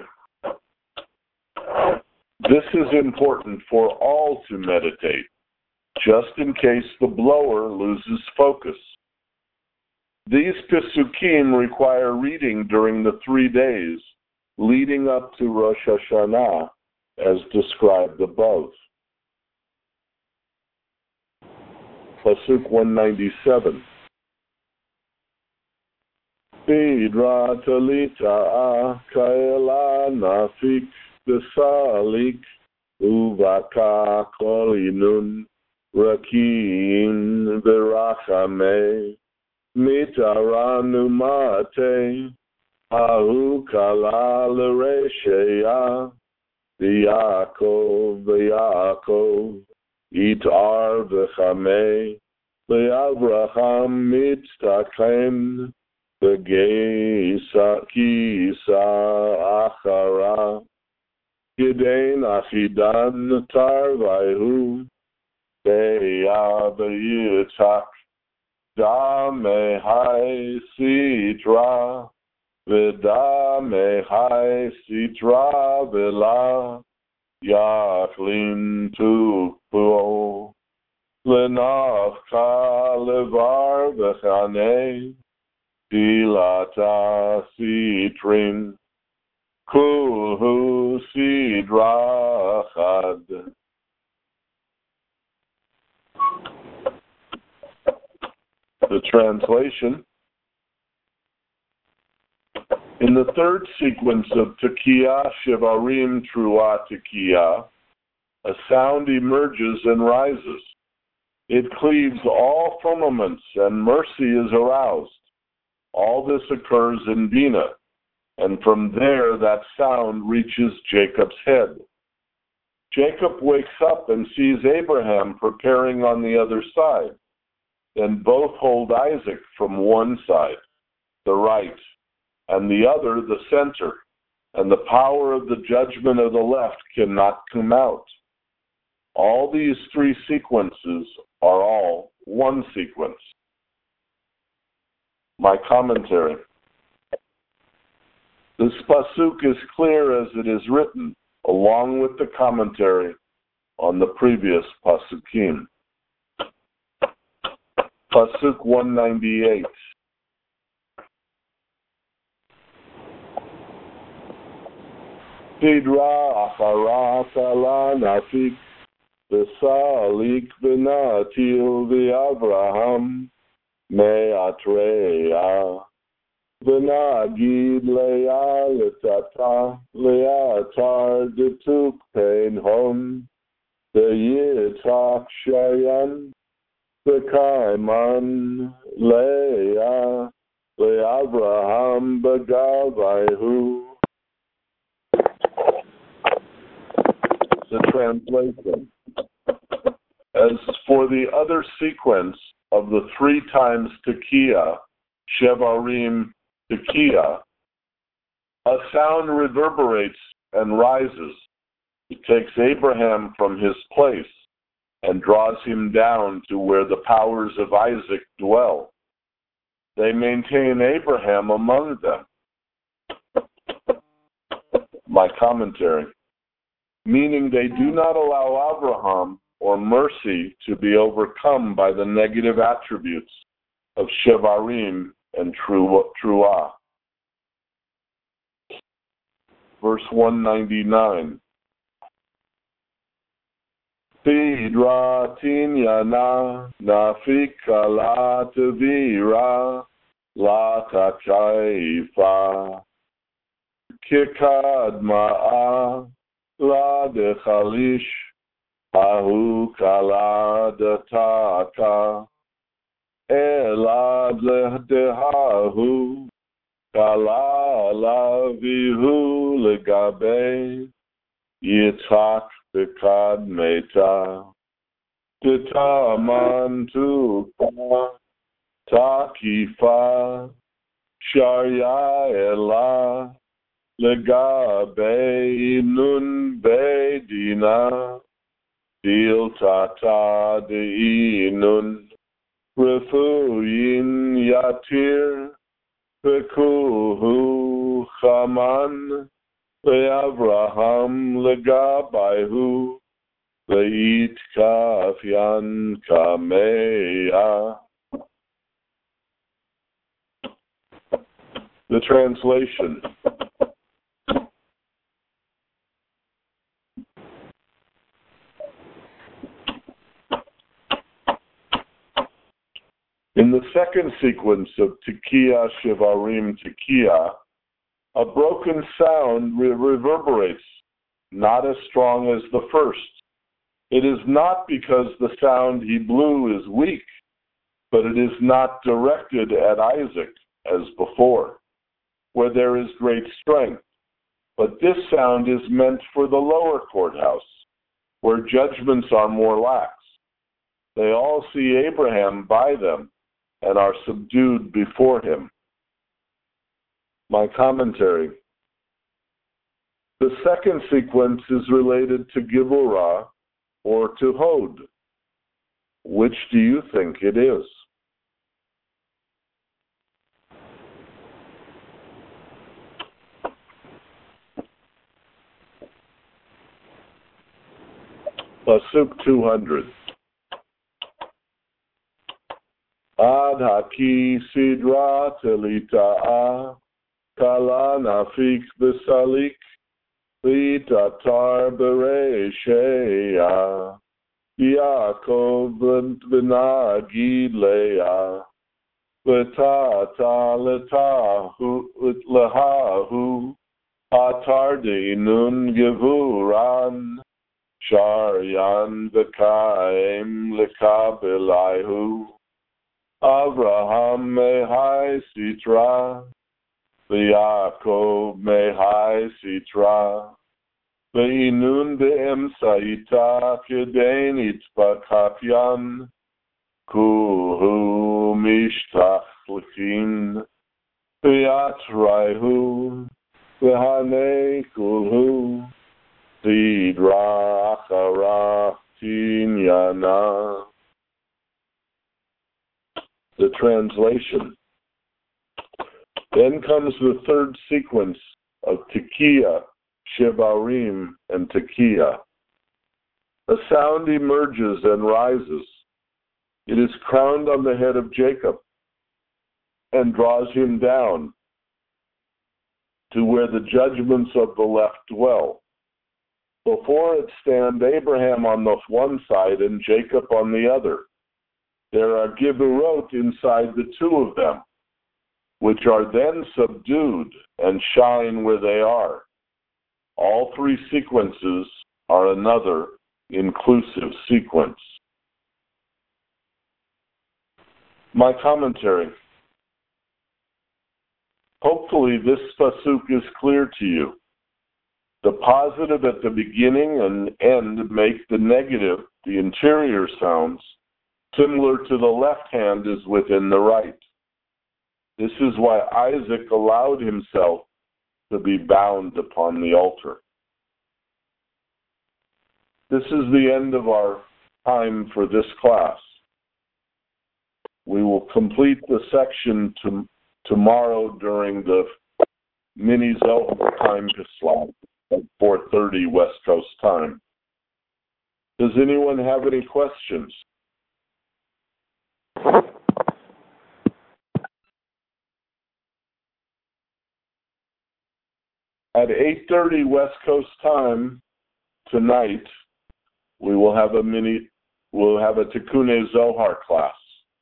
This is important for all to meditate, just in case the blower loses focus. These Pesukim require reading during the 3 days leading up to Rosh Hashanah, as described above. Pasuk 197. Sidra talita kaela nafik desalik uvaka kolinun rakim verachame mitaranu mate ahu kala l'resheya v'yakov itar v'chame v'avraham mitztakem v'geisa kisa achara Gidein achidan tarvaihu ve'ya v'yitzak damehai sitra v'damehai sitra v'la yachlin tupo l'nafka levar v'chanei Dilata sitrin kulhu sidra chad. The translation. In the third sequence of Tekiah, Shevarim, Truah, Tekiah, a sound emerges and rises. It cleaves all firmaments and mercy is aroused. All this occurs in Bina, and from there that sound reaches Jacob's head. Jacob wakes up and sees Abraham preparing on the other side. Then both hold Isaac from one side, the right, and the other, the center, and the power of the judgment of the left cannot come out. All these 3 sequences are all one sequence. My commentary. This pasuk is clear as it is written, along with the commentary on the previous pasukim. Pasuk 198. Sidra acharat ala nafik v'salik v'natil v'Avraham me'atreya v'nagid leya letata le'atar detuk peinhom ve'yitzak shayan v'kaiman leya le'Avraham b'gavayhu. The translation. As for the other sequence of the 3 times Tekiah, Shevarim, Tekiah, a sound reverberates and rises. It takes Abraham from his place and draws him down to where the powers of Isaac dwell. They maintain Abraham among them. My commentary. Meaning they do not allow Abraham or mercy to be overcome by the negative attributes of Shevarim and Truah. Verse 199. Sidra tinyana nafika la tevira la tachaifa kikad ma'a la dechalish, ahu kala dataka, elad ledehahu, kala lavihu legabe, yitzhak bekad meta, tita mantuka, takifa, sharya elah, legabe nun bedina, dil tata de inun, refuyin yatir, pekuhu chaman, le'avraham legabayhu, le'it kafyan kameya. The translation. In the second sequence of Tekiah Shivarim Tekiah, a broken sound reverberates, not as strong as the first. It is not because the sound he blew is weak, but it is not directed at Isaac as before, where there is great strength. But this sound is meant for the lower courthouse, where judgments are more lax. They all see Abraham by them and are subdued before him. My commentary. The second sequence is related to Givorah or to Hod. Which do you think it is? Pasuk 200. Ad haki sidra telita'a, kala nafik besalik, litatar bereisheya, Yaakov benagid leah, letata lehahu, atardi nun gevuran, sharyan bekaim lekabelayhu, Avraham mehai sitra, Yaakov mehai sitra, Ve'inun be'emsaita kedein itzpakafyan, kuhu mishtachlichin, ve'atraihu, ve'hanei kulhu, sidra acharach tinyana. The translation. Then comes the third sequence of Tekiah, Shivarim, and Tekiah. A sound emerges and rises. It is crowned on the head of Jacob and draws him down to where the judgments of the left dwell. Before it stand Abraham on the one side and Jacob on the other. There are Giberot inside the two of them, which are then subdued and shine where they are. All three sequences are another inclusive sequence. My commentary. Hopefully this pasuk is clear to you. The positive at the beginning and end make the negative, the interior sounds, similar to the left hand is within the right. This is why Isaac allowed himself to be bound upon the altar. This is the end of our time for this class. We will complete the section tomorrow during the mini Zohar time slot at 4:30 West Coast time. Does anyone have any questions? At 8:30 West Coast time tonight, we'll have a Tikkun Zohar class.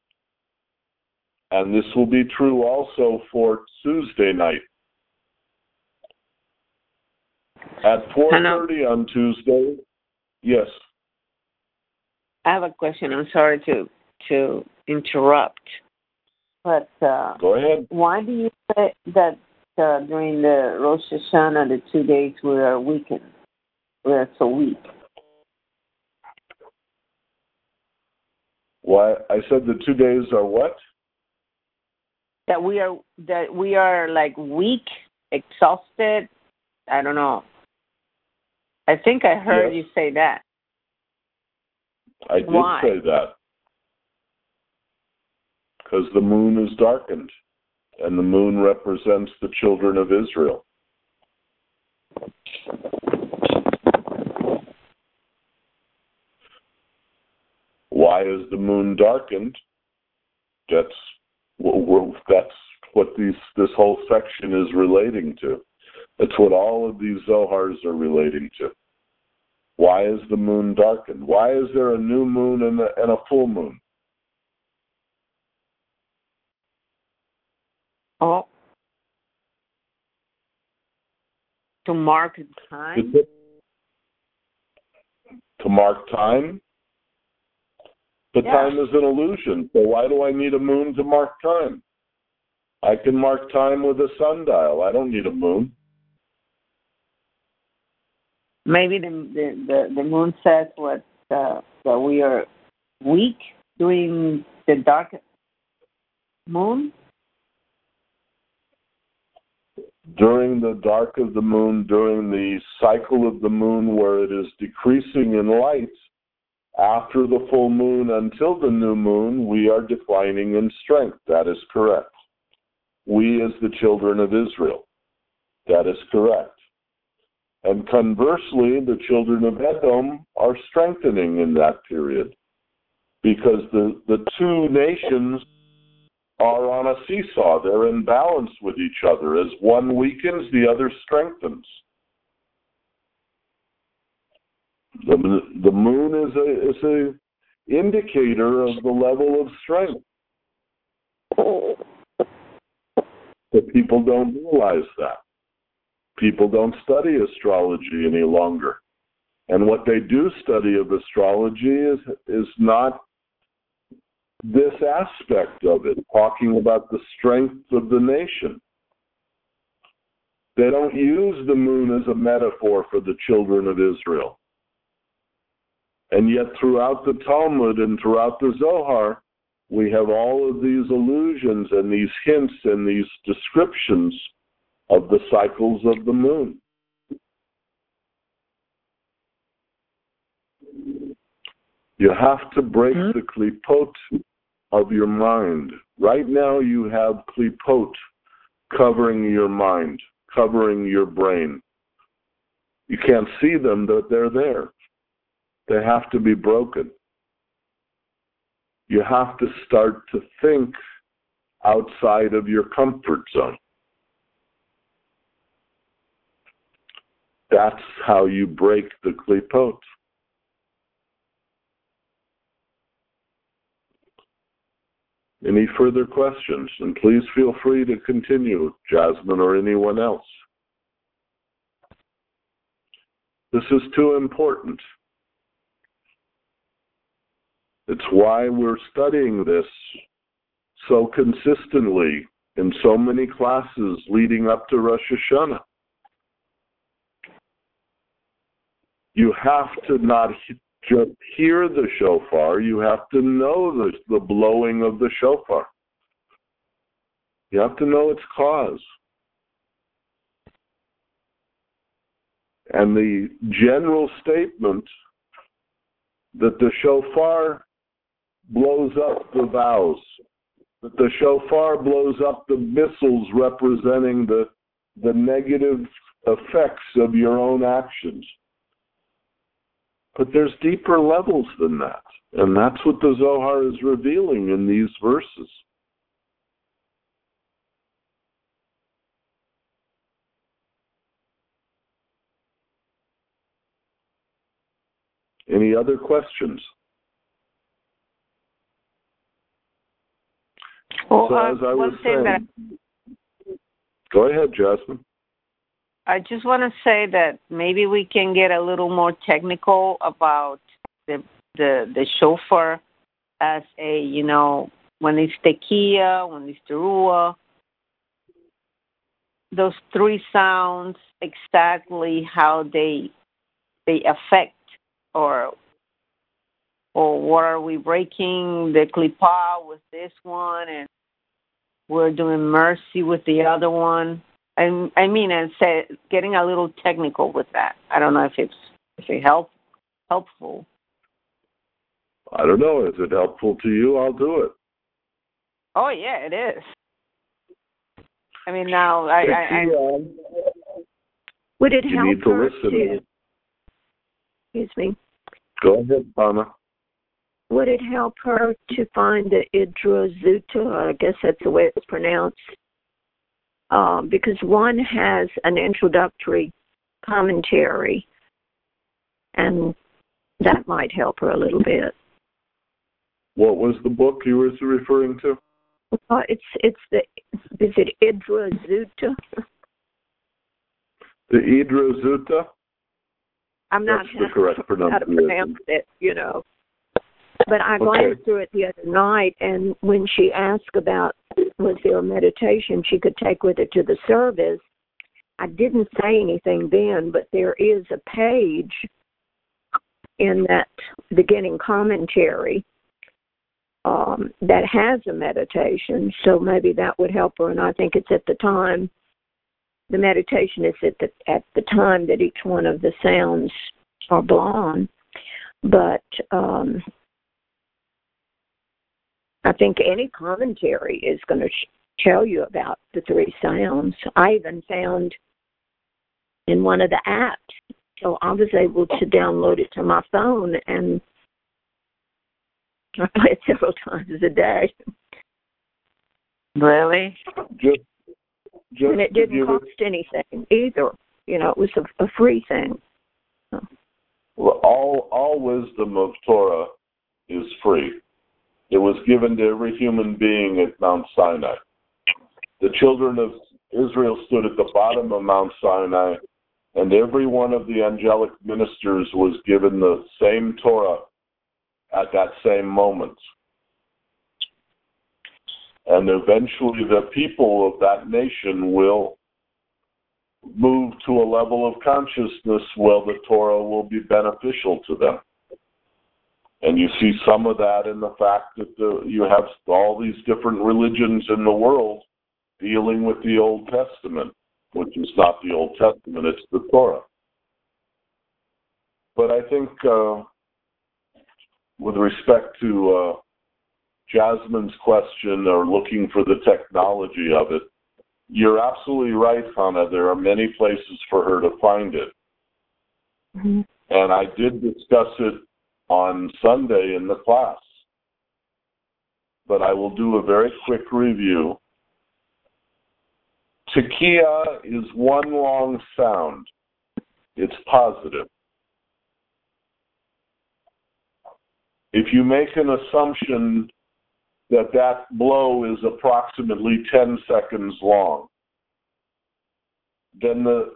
And this will be true also for Tuesday night. At 4:30 on Tuesday. Yes. I have a question. I'm sorry to interrupt, but Go ahead. why do you say that during the Rosh Hashanah, the 2 days we are weakened? We are so weak. Why? I said the 2 days are what? That we are like weak, exhausted. I don't know. I think I heard you say that. I did Why? say that. Because the moon is darkened, and the moon represents the children of Israel. Why is the moon darkened? That's what this whole section is relating to. That's what all of these Zohars are relating to. Why is the moon darkened? Why is there a new moon and a full moon? Oh. To mark time? To mark time? But time is an illusion, so why do I need a moon to mark time? I can mark time with a sundial. I don't need a moon. Maybe the moon says that we are weak during the dark moon? During the dark of the moon, during the cycle of the moon where it is decreasing in light, after the full moon until the new moon, we are declining in strength. That is correct. We as the children of Israel. That is correct. And conversely, the children of Edom are strengthening in that period because the two nations are on a seesaw. They're in balance with each other. As one weakens, the other strengthens. The moon is a indicator of the level of strength. But people don't realize that. People don't study astrology any longer. And what they do study of astrology is not this aspect of it, talking about the strength of the nation. They don't use the moon as a metaphor for the children of Israel. And yet throughout the Talmud and throughout the Zohar, we have all of these allusions and these hints and these descriptions of the cycles of the moon. You have to break the klipot of your mind. Right now you have klipot covering your mind, covering your brain. You can't see them, but they're there. They have to be broken. You have to start to think outside of your comfort zone. That's how you break the klipot. Any further questions? And please feel free to continue, Jasmine or anyone else. This is too important. It's why we're studying this so consistently in so many classes leading up to Rosh Hashanah. You have to not just hear the shofar, you have to know the blowing of the shofar. You have to know its cause. And the general statement that the shofar blows up the vows, that the shofar blows up the missiles representing the negative effects of your own actions. But there's deeper levels than that. And that's what the Zohar is revealing in these verses. Any other questions? Well, so as I was saying, go ahead, Jasmine. I just want to say that maybe we can get a little more technical about the shofar as a, when it's tekiah, when it's teruah, those three sounds, exactly how they affect, or what are we breaking the klippah with this one, and we're doing mercy with the other one. And getting a little technical with that. I don't know if it helpful. I don't know. Is it helpful to you? I'll do it. Oh yeah, it is. I mean, now would it you help need to her listen. to? Excuse me. Go ahead, Donna. Would it help her to find the Idra Zuta? I guess that's the way it's pronounced. Because one has an introductory commentary, and that might help her a little bit. What was the book you were referring to? Is it Idra Zuta? The Idra Zuta? I'm not That's the correct sure how to pronounce it, But I glanced through it the other night, and when she asked about was there a meditation she could take with her to the service, I didn't say anything then, but there is a page in that beginning commentary that has a meditation, so maybe that would help her. And I think it's at the time, the meditation is at the time that each one of the sounds are blown. But I think any commentary is going to tell you about the three sounds. I even found in one of the apps, so I was able to download it to my phone, and I play it several times a day. Really? Just and it didn't cost anything either. It was a free thing. Well, all wisdom of Torah is free. It was given to every human being at Mount Sinai. The children of Israel stood at the bottom of Mount Sinai, and every one of the angelic ministers was given the same Torah at that same moment. And eventually the people of that nation will move to a level of consciousness where the Torah will be beneficial to them. And you see some of that in the fact that you have all these different religions in the world dealing with the Old Testament, which is not the Old Testament, it's the Torah. But I think with respect to Jasmine's question, or looking for the technology of it, you're absolutely right, Hannah. There are many places for her to find it. Mm-hmm. And I did discuss it on Sunday in the class. But I will do a very quick review. Tekiah is one long sound. It's positive. If you make an assumption that blow is approximately 10 seconds long, then the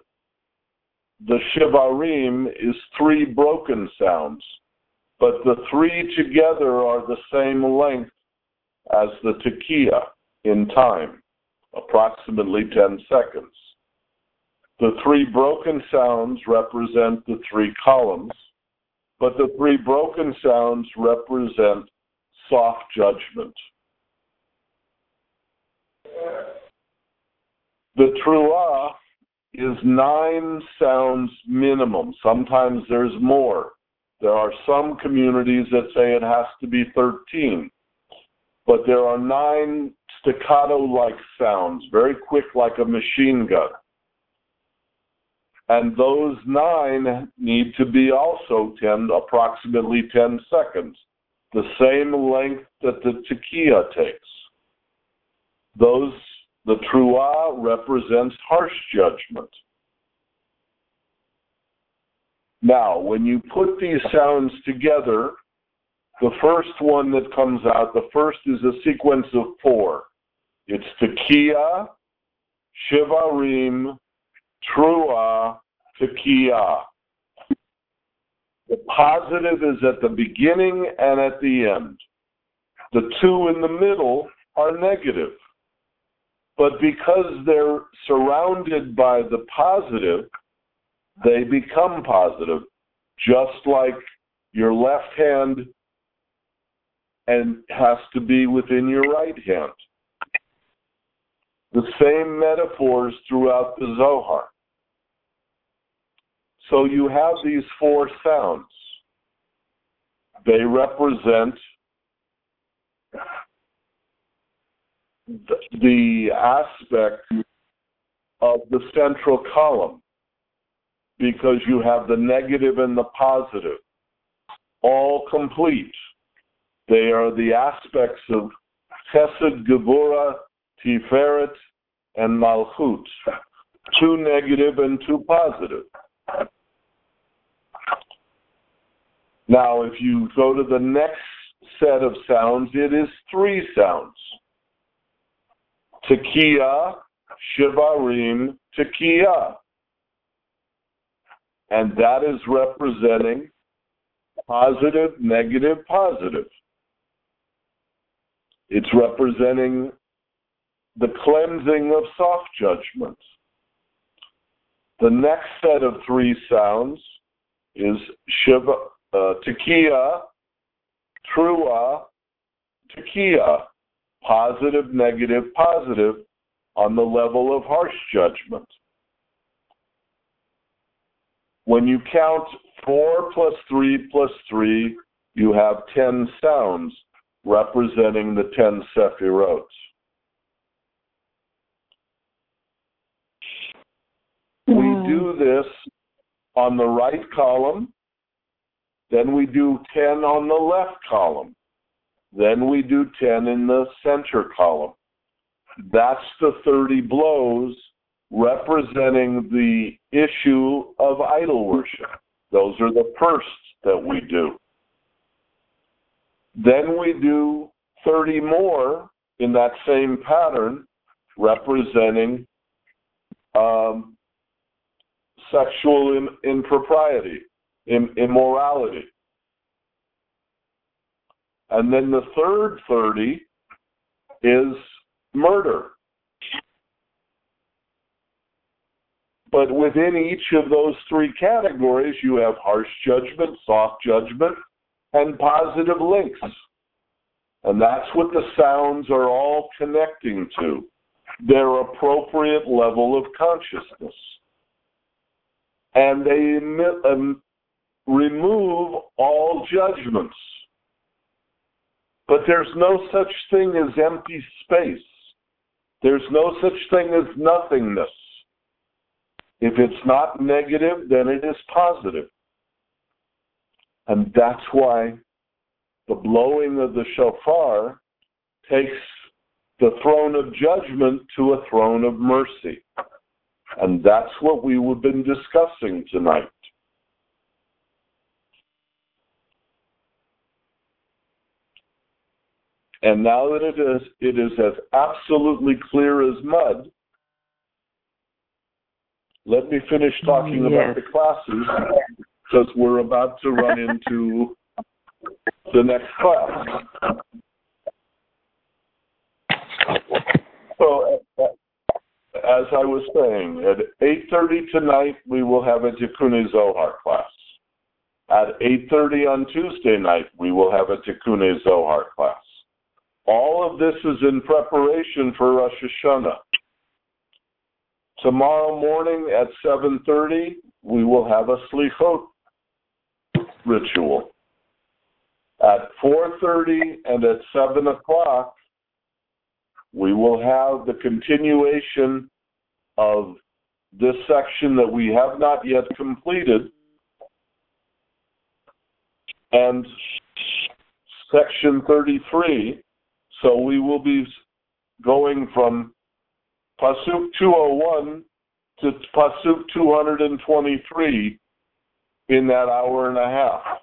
shivarim is three broken sounds, but the three together are the same length as the tekiah in time, approximately 10 seconds. The three broken sounds represent the three columns, but the three broken sounds represent soft judgment. The Truah is 9 sounds minimum. Sometimes there's more. There are some communities that say it has to be 13. But there are 9 staccato-like sounds, very quick like a machine gun. And those 9 need to be also approximately 10 seconds, the same length that the tekiah takes. The Truah represents harsh judgment. Now, when you put these sounds together, the first one that comes out, the first is a sequence of 4. It's tekiah, shivarim, Trua, Tekiah. The positive is at the beginning and at the end. The two in the middle are negative. But because they're surrounded by the positive, they become positive, just like your left hand and has to be within your right hand. The same metaphors throughout the Zohar. So you have these four sounds. They represent the aspect of the central column, because you have the negative and the positive, all complete. They are the aspects of Chesed, Gevurah, Tiferet, and Malchut, two negative and two positive. Now, if you go to the next set of sounds, it is three sounds. Tekiah, Shivarim, Tekiah. And that is representing positive, negative, positive. It's representing the cleansing of soft judgments. The next set of three sounds is Tekiah, Trua, Tekiah. Positive, negative, positive on the level of harsh judgment. When you count 4 plus 3 plus 3, you have 10 sounds representing the 10 Sephirot. We do this on the right column, then we do 10 on the left column. Then we do 10 in the center column. That's the 30 blows representing the issue of idol worship. Those are the firsts that we do. Then we do 30 more in that same pattern representing sexual impropriety, immorality. And then the third 30 is murder. But within each of those three categories, you have harsh judgment, soft judgment, and positive links. And that's what the sounds are all connecting to, their appropriate level of consciousness. And they remove all judgments. But there's no such thing as empty space. There's no such thing as nothingness. If it's not negative, then it is positive. And that's why the blowing of the shofar takes the throne of judgment to a throne of mercy. And that's what we have been discussing tonight. And now that it is as absolutely clear as mud, let me finish talking about the classes, because we're about to run into the next class. So, as I was saying, at 8:30 tonight, we will have a Tikkun Zohar class. At 8:30 on Tuesday night, we will have a Tikkun Zohar class. All of this is in preparation for Rosh Hashanah. Tomorrow morning at 7:30, we will have a Slichot ritual. At 4:30 and at 7 o'clock, we will have the continuation of this section that we have not yet completed, and section 33. So we will be going from Pasuk 201 to Pasuk 223 in that hour and a half.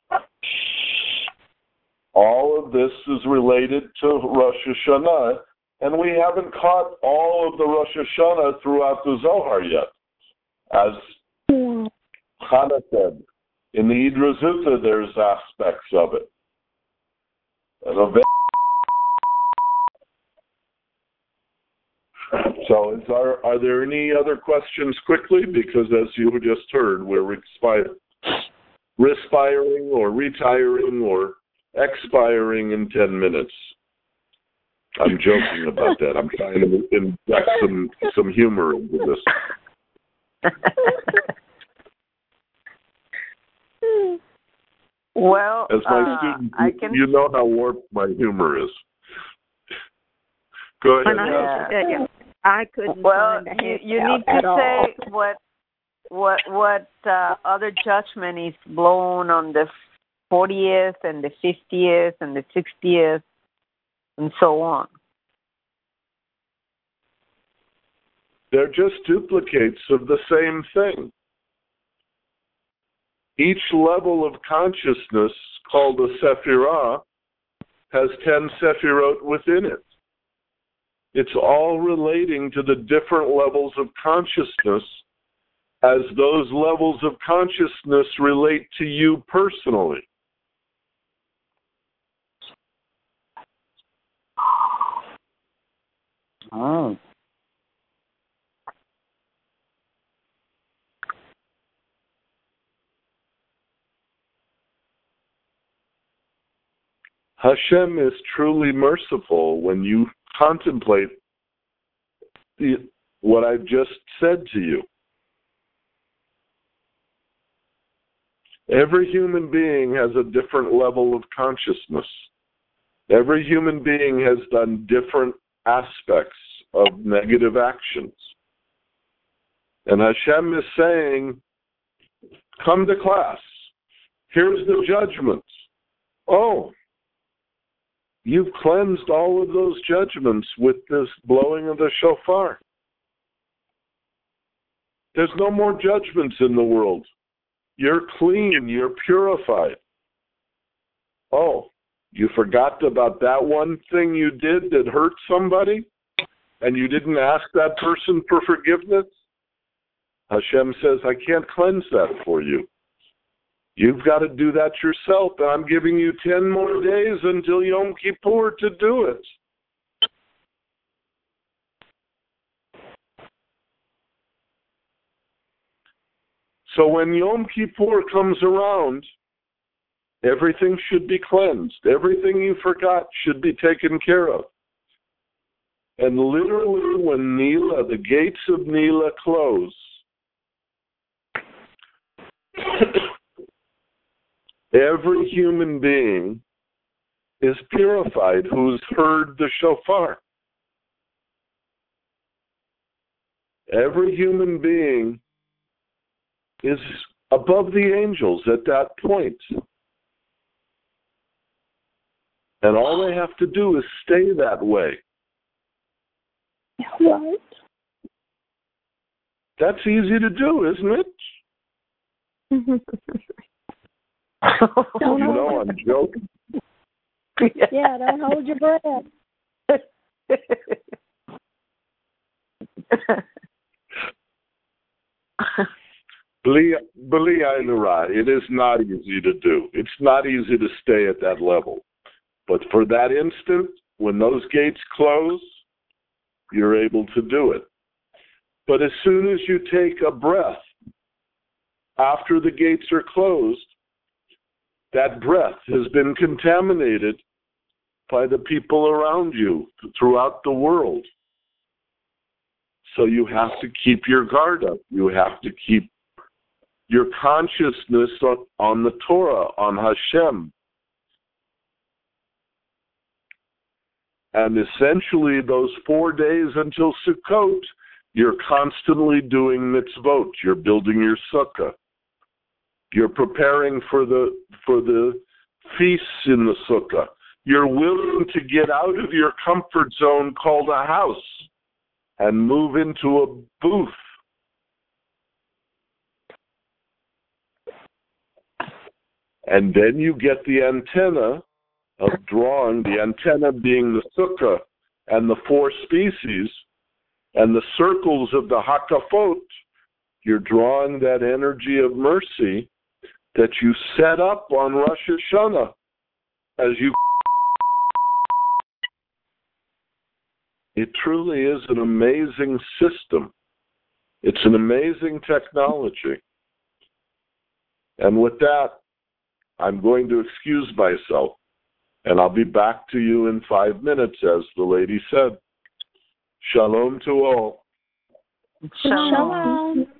All of this is related to Rosh Hashanah, And we haven't caught all of the Rosh Hashanah throughout the Zohar yet. As Hannah said, in the Idra Zutta, there's aspects of it. So are there any other questions quickly? Because as you just heard, we're respiring or retiring or expiring in 10 minutes. I'm joking about that. I'm trying to inject some humor into this. Well, as my student, you know how warped my humor is. Go ahead. I couldn't. Well, you need to say what other judgment is blown on the 40th and the 50th and the 60th and so on. They're just duplicates of the same thing. Each level of consciousness, called a sephirah, has 10 sephirot within it. It's all relating to the different levels of consciousness as those levels of consciousness relate to you personally. Oh. Hashem is truly merciful when you contemplate what I've just said to you. Every human being has a different level of consciousness. Every human being has done different aspects of negative actions. And Hashem is saying, come to class. Here's the judgment. Oh, you've cleansed all of those judgments with this blowing of the shofar. There's no more judgments in the world. You're clean. You're purified. Oh, you forgot about that one thing you did that hurt somebody? And you didn't ask that person for forgiveness? Hashem says, I can't cleanse that for you. You've got to do that yourself, and I'm giving you 10 more days until Yom Kippur to do it. So when Yom Kippur comes around, everything should be cleansed. Everything you forgot should be taken care of. And literally when the gates of Nila close, every human being is purified who's heard the shofar. Every human being is above the angels at that point. And all they have to do is stay that way. Right. That's easy to do, isn't it? You know I'm joking. Yeah, don't hold your breath. It is not easy to do. It's not easy to stay at that level. But for that instant, when those gates close, you're able to do it. But as soon as you take a breath, after the gates are closed, that breath has been contaminated by the people around you throughout the world. So you have to keep your guard up. You have to keep your consciousness on the Torah, on Hashem. And essentially, those 4 days until Sukkot, you're constantly doing mitzvot. You're building your sukkah. You're preparing for the feasts in the sukkah. You're willing to get out of your comfort zone called a house and move into a booth. And then you get the antenna of drawing, the antenna being the sukkah, and the 4 species and the circles of the Hakafot, you're drawing that energy of mercy that you set up on Rosh Hashanah as you. It truly is an amazing system. It's an amazing technology. And with that, I'm going to excuse myself, and I'll be back to you in 5 minutes, as the lady said. Shalom to all. Shalom.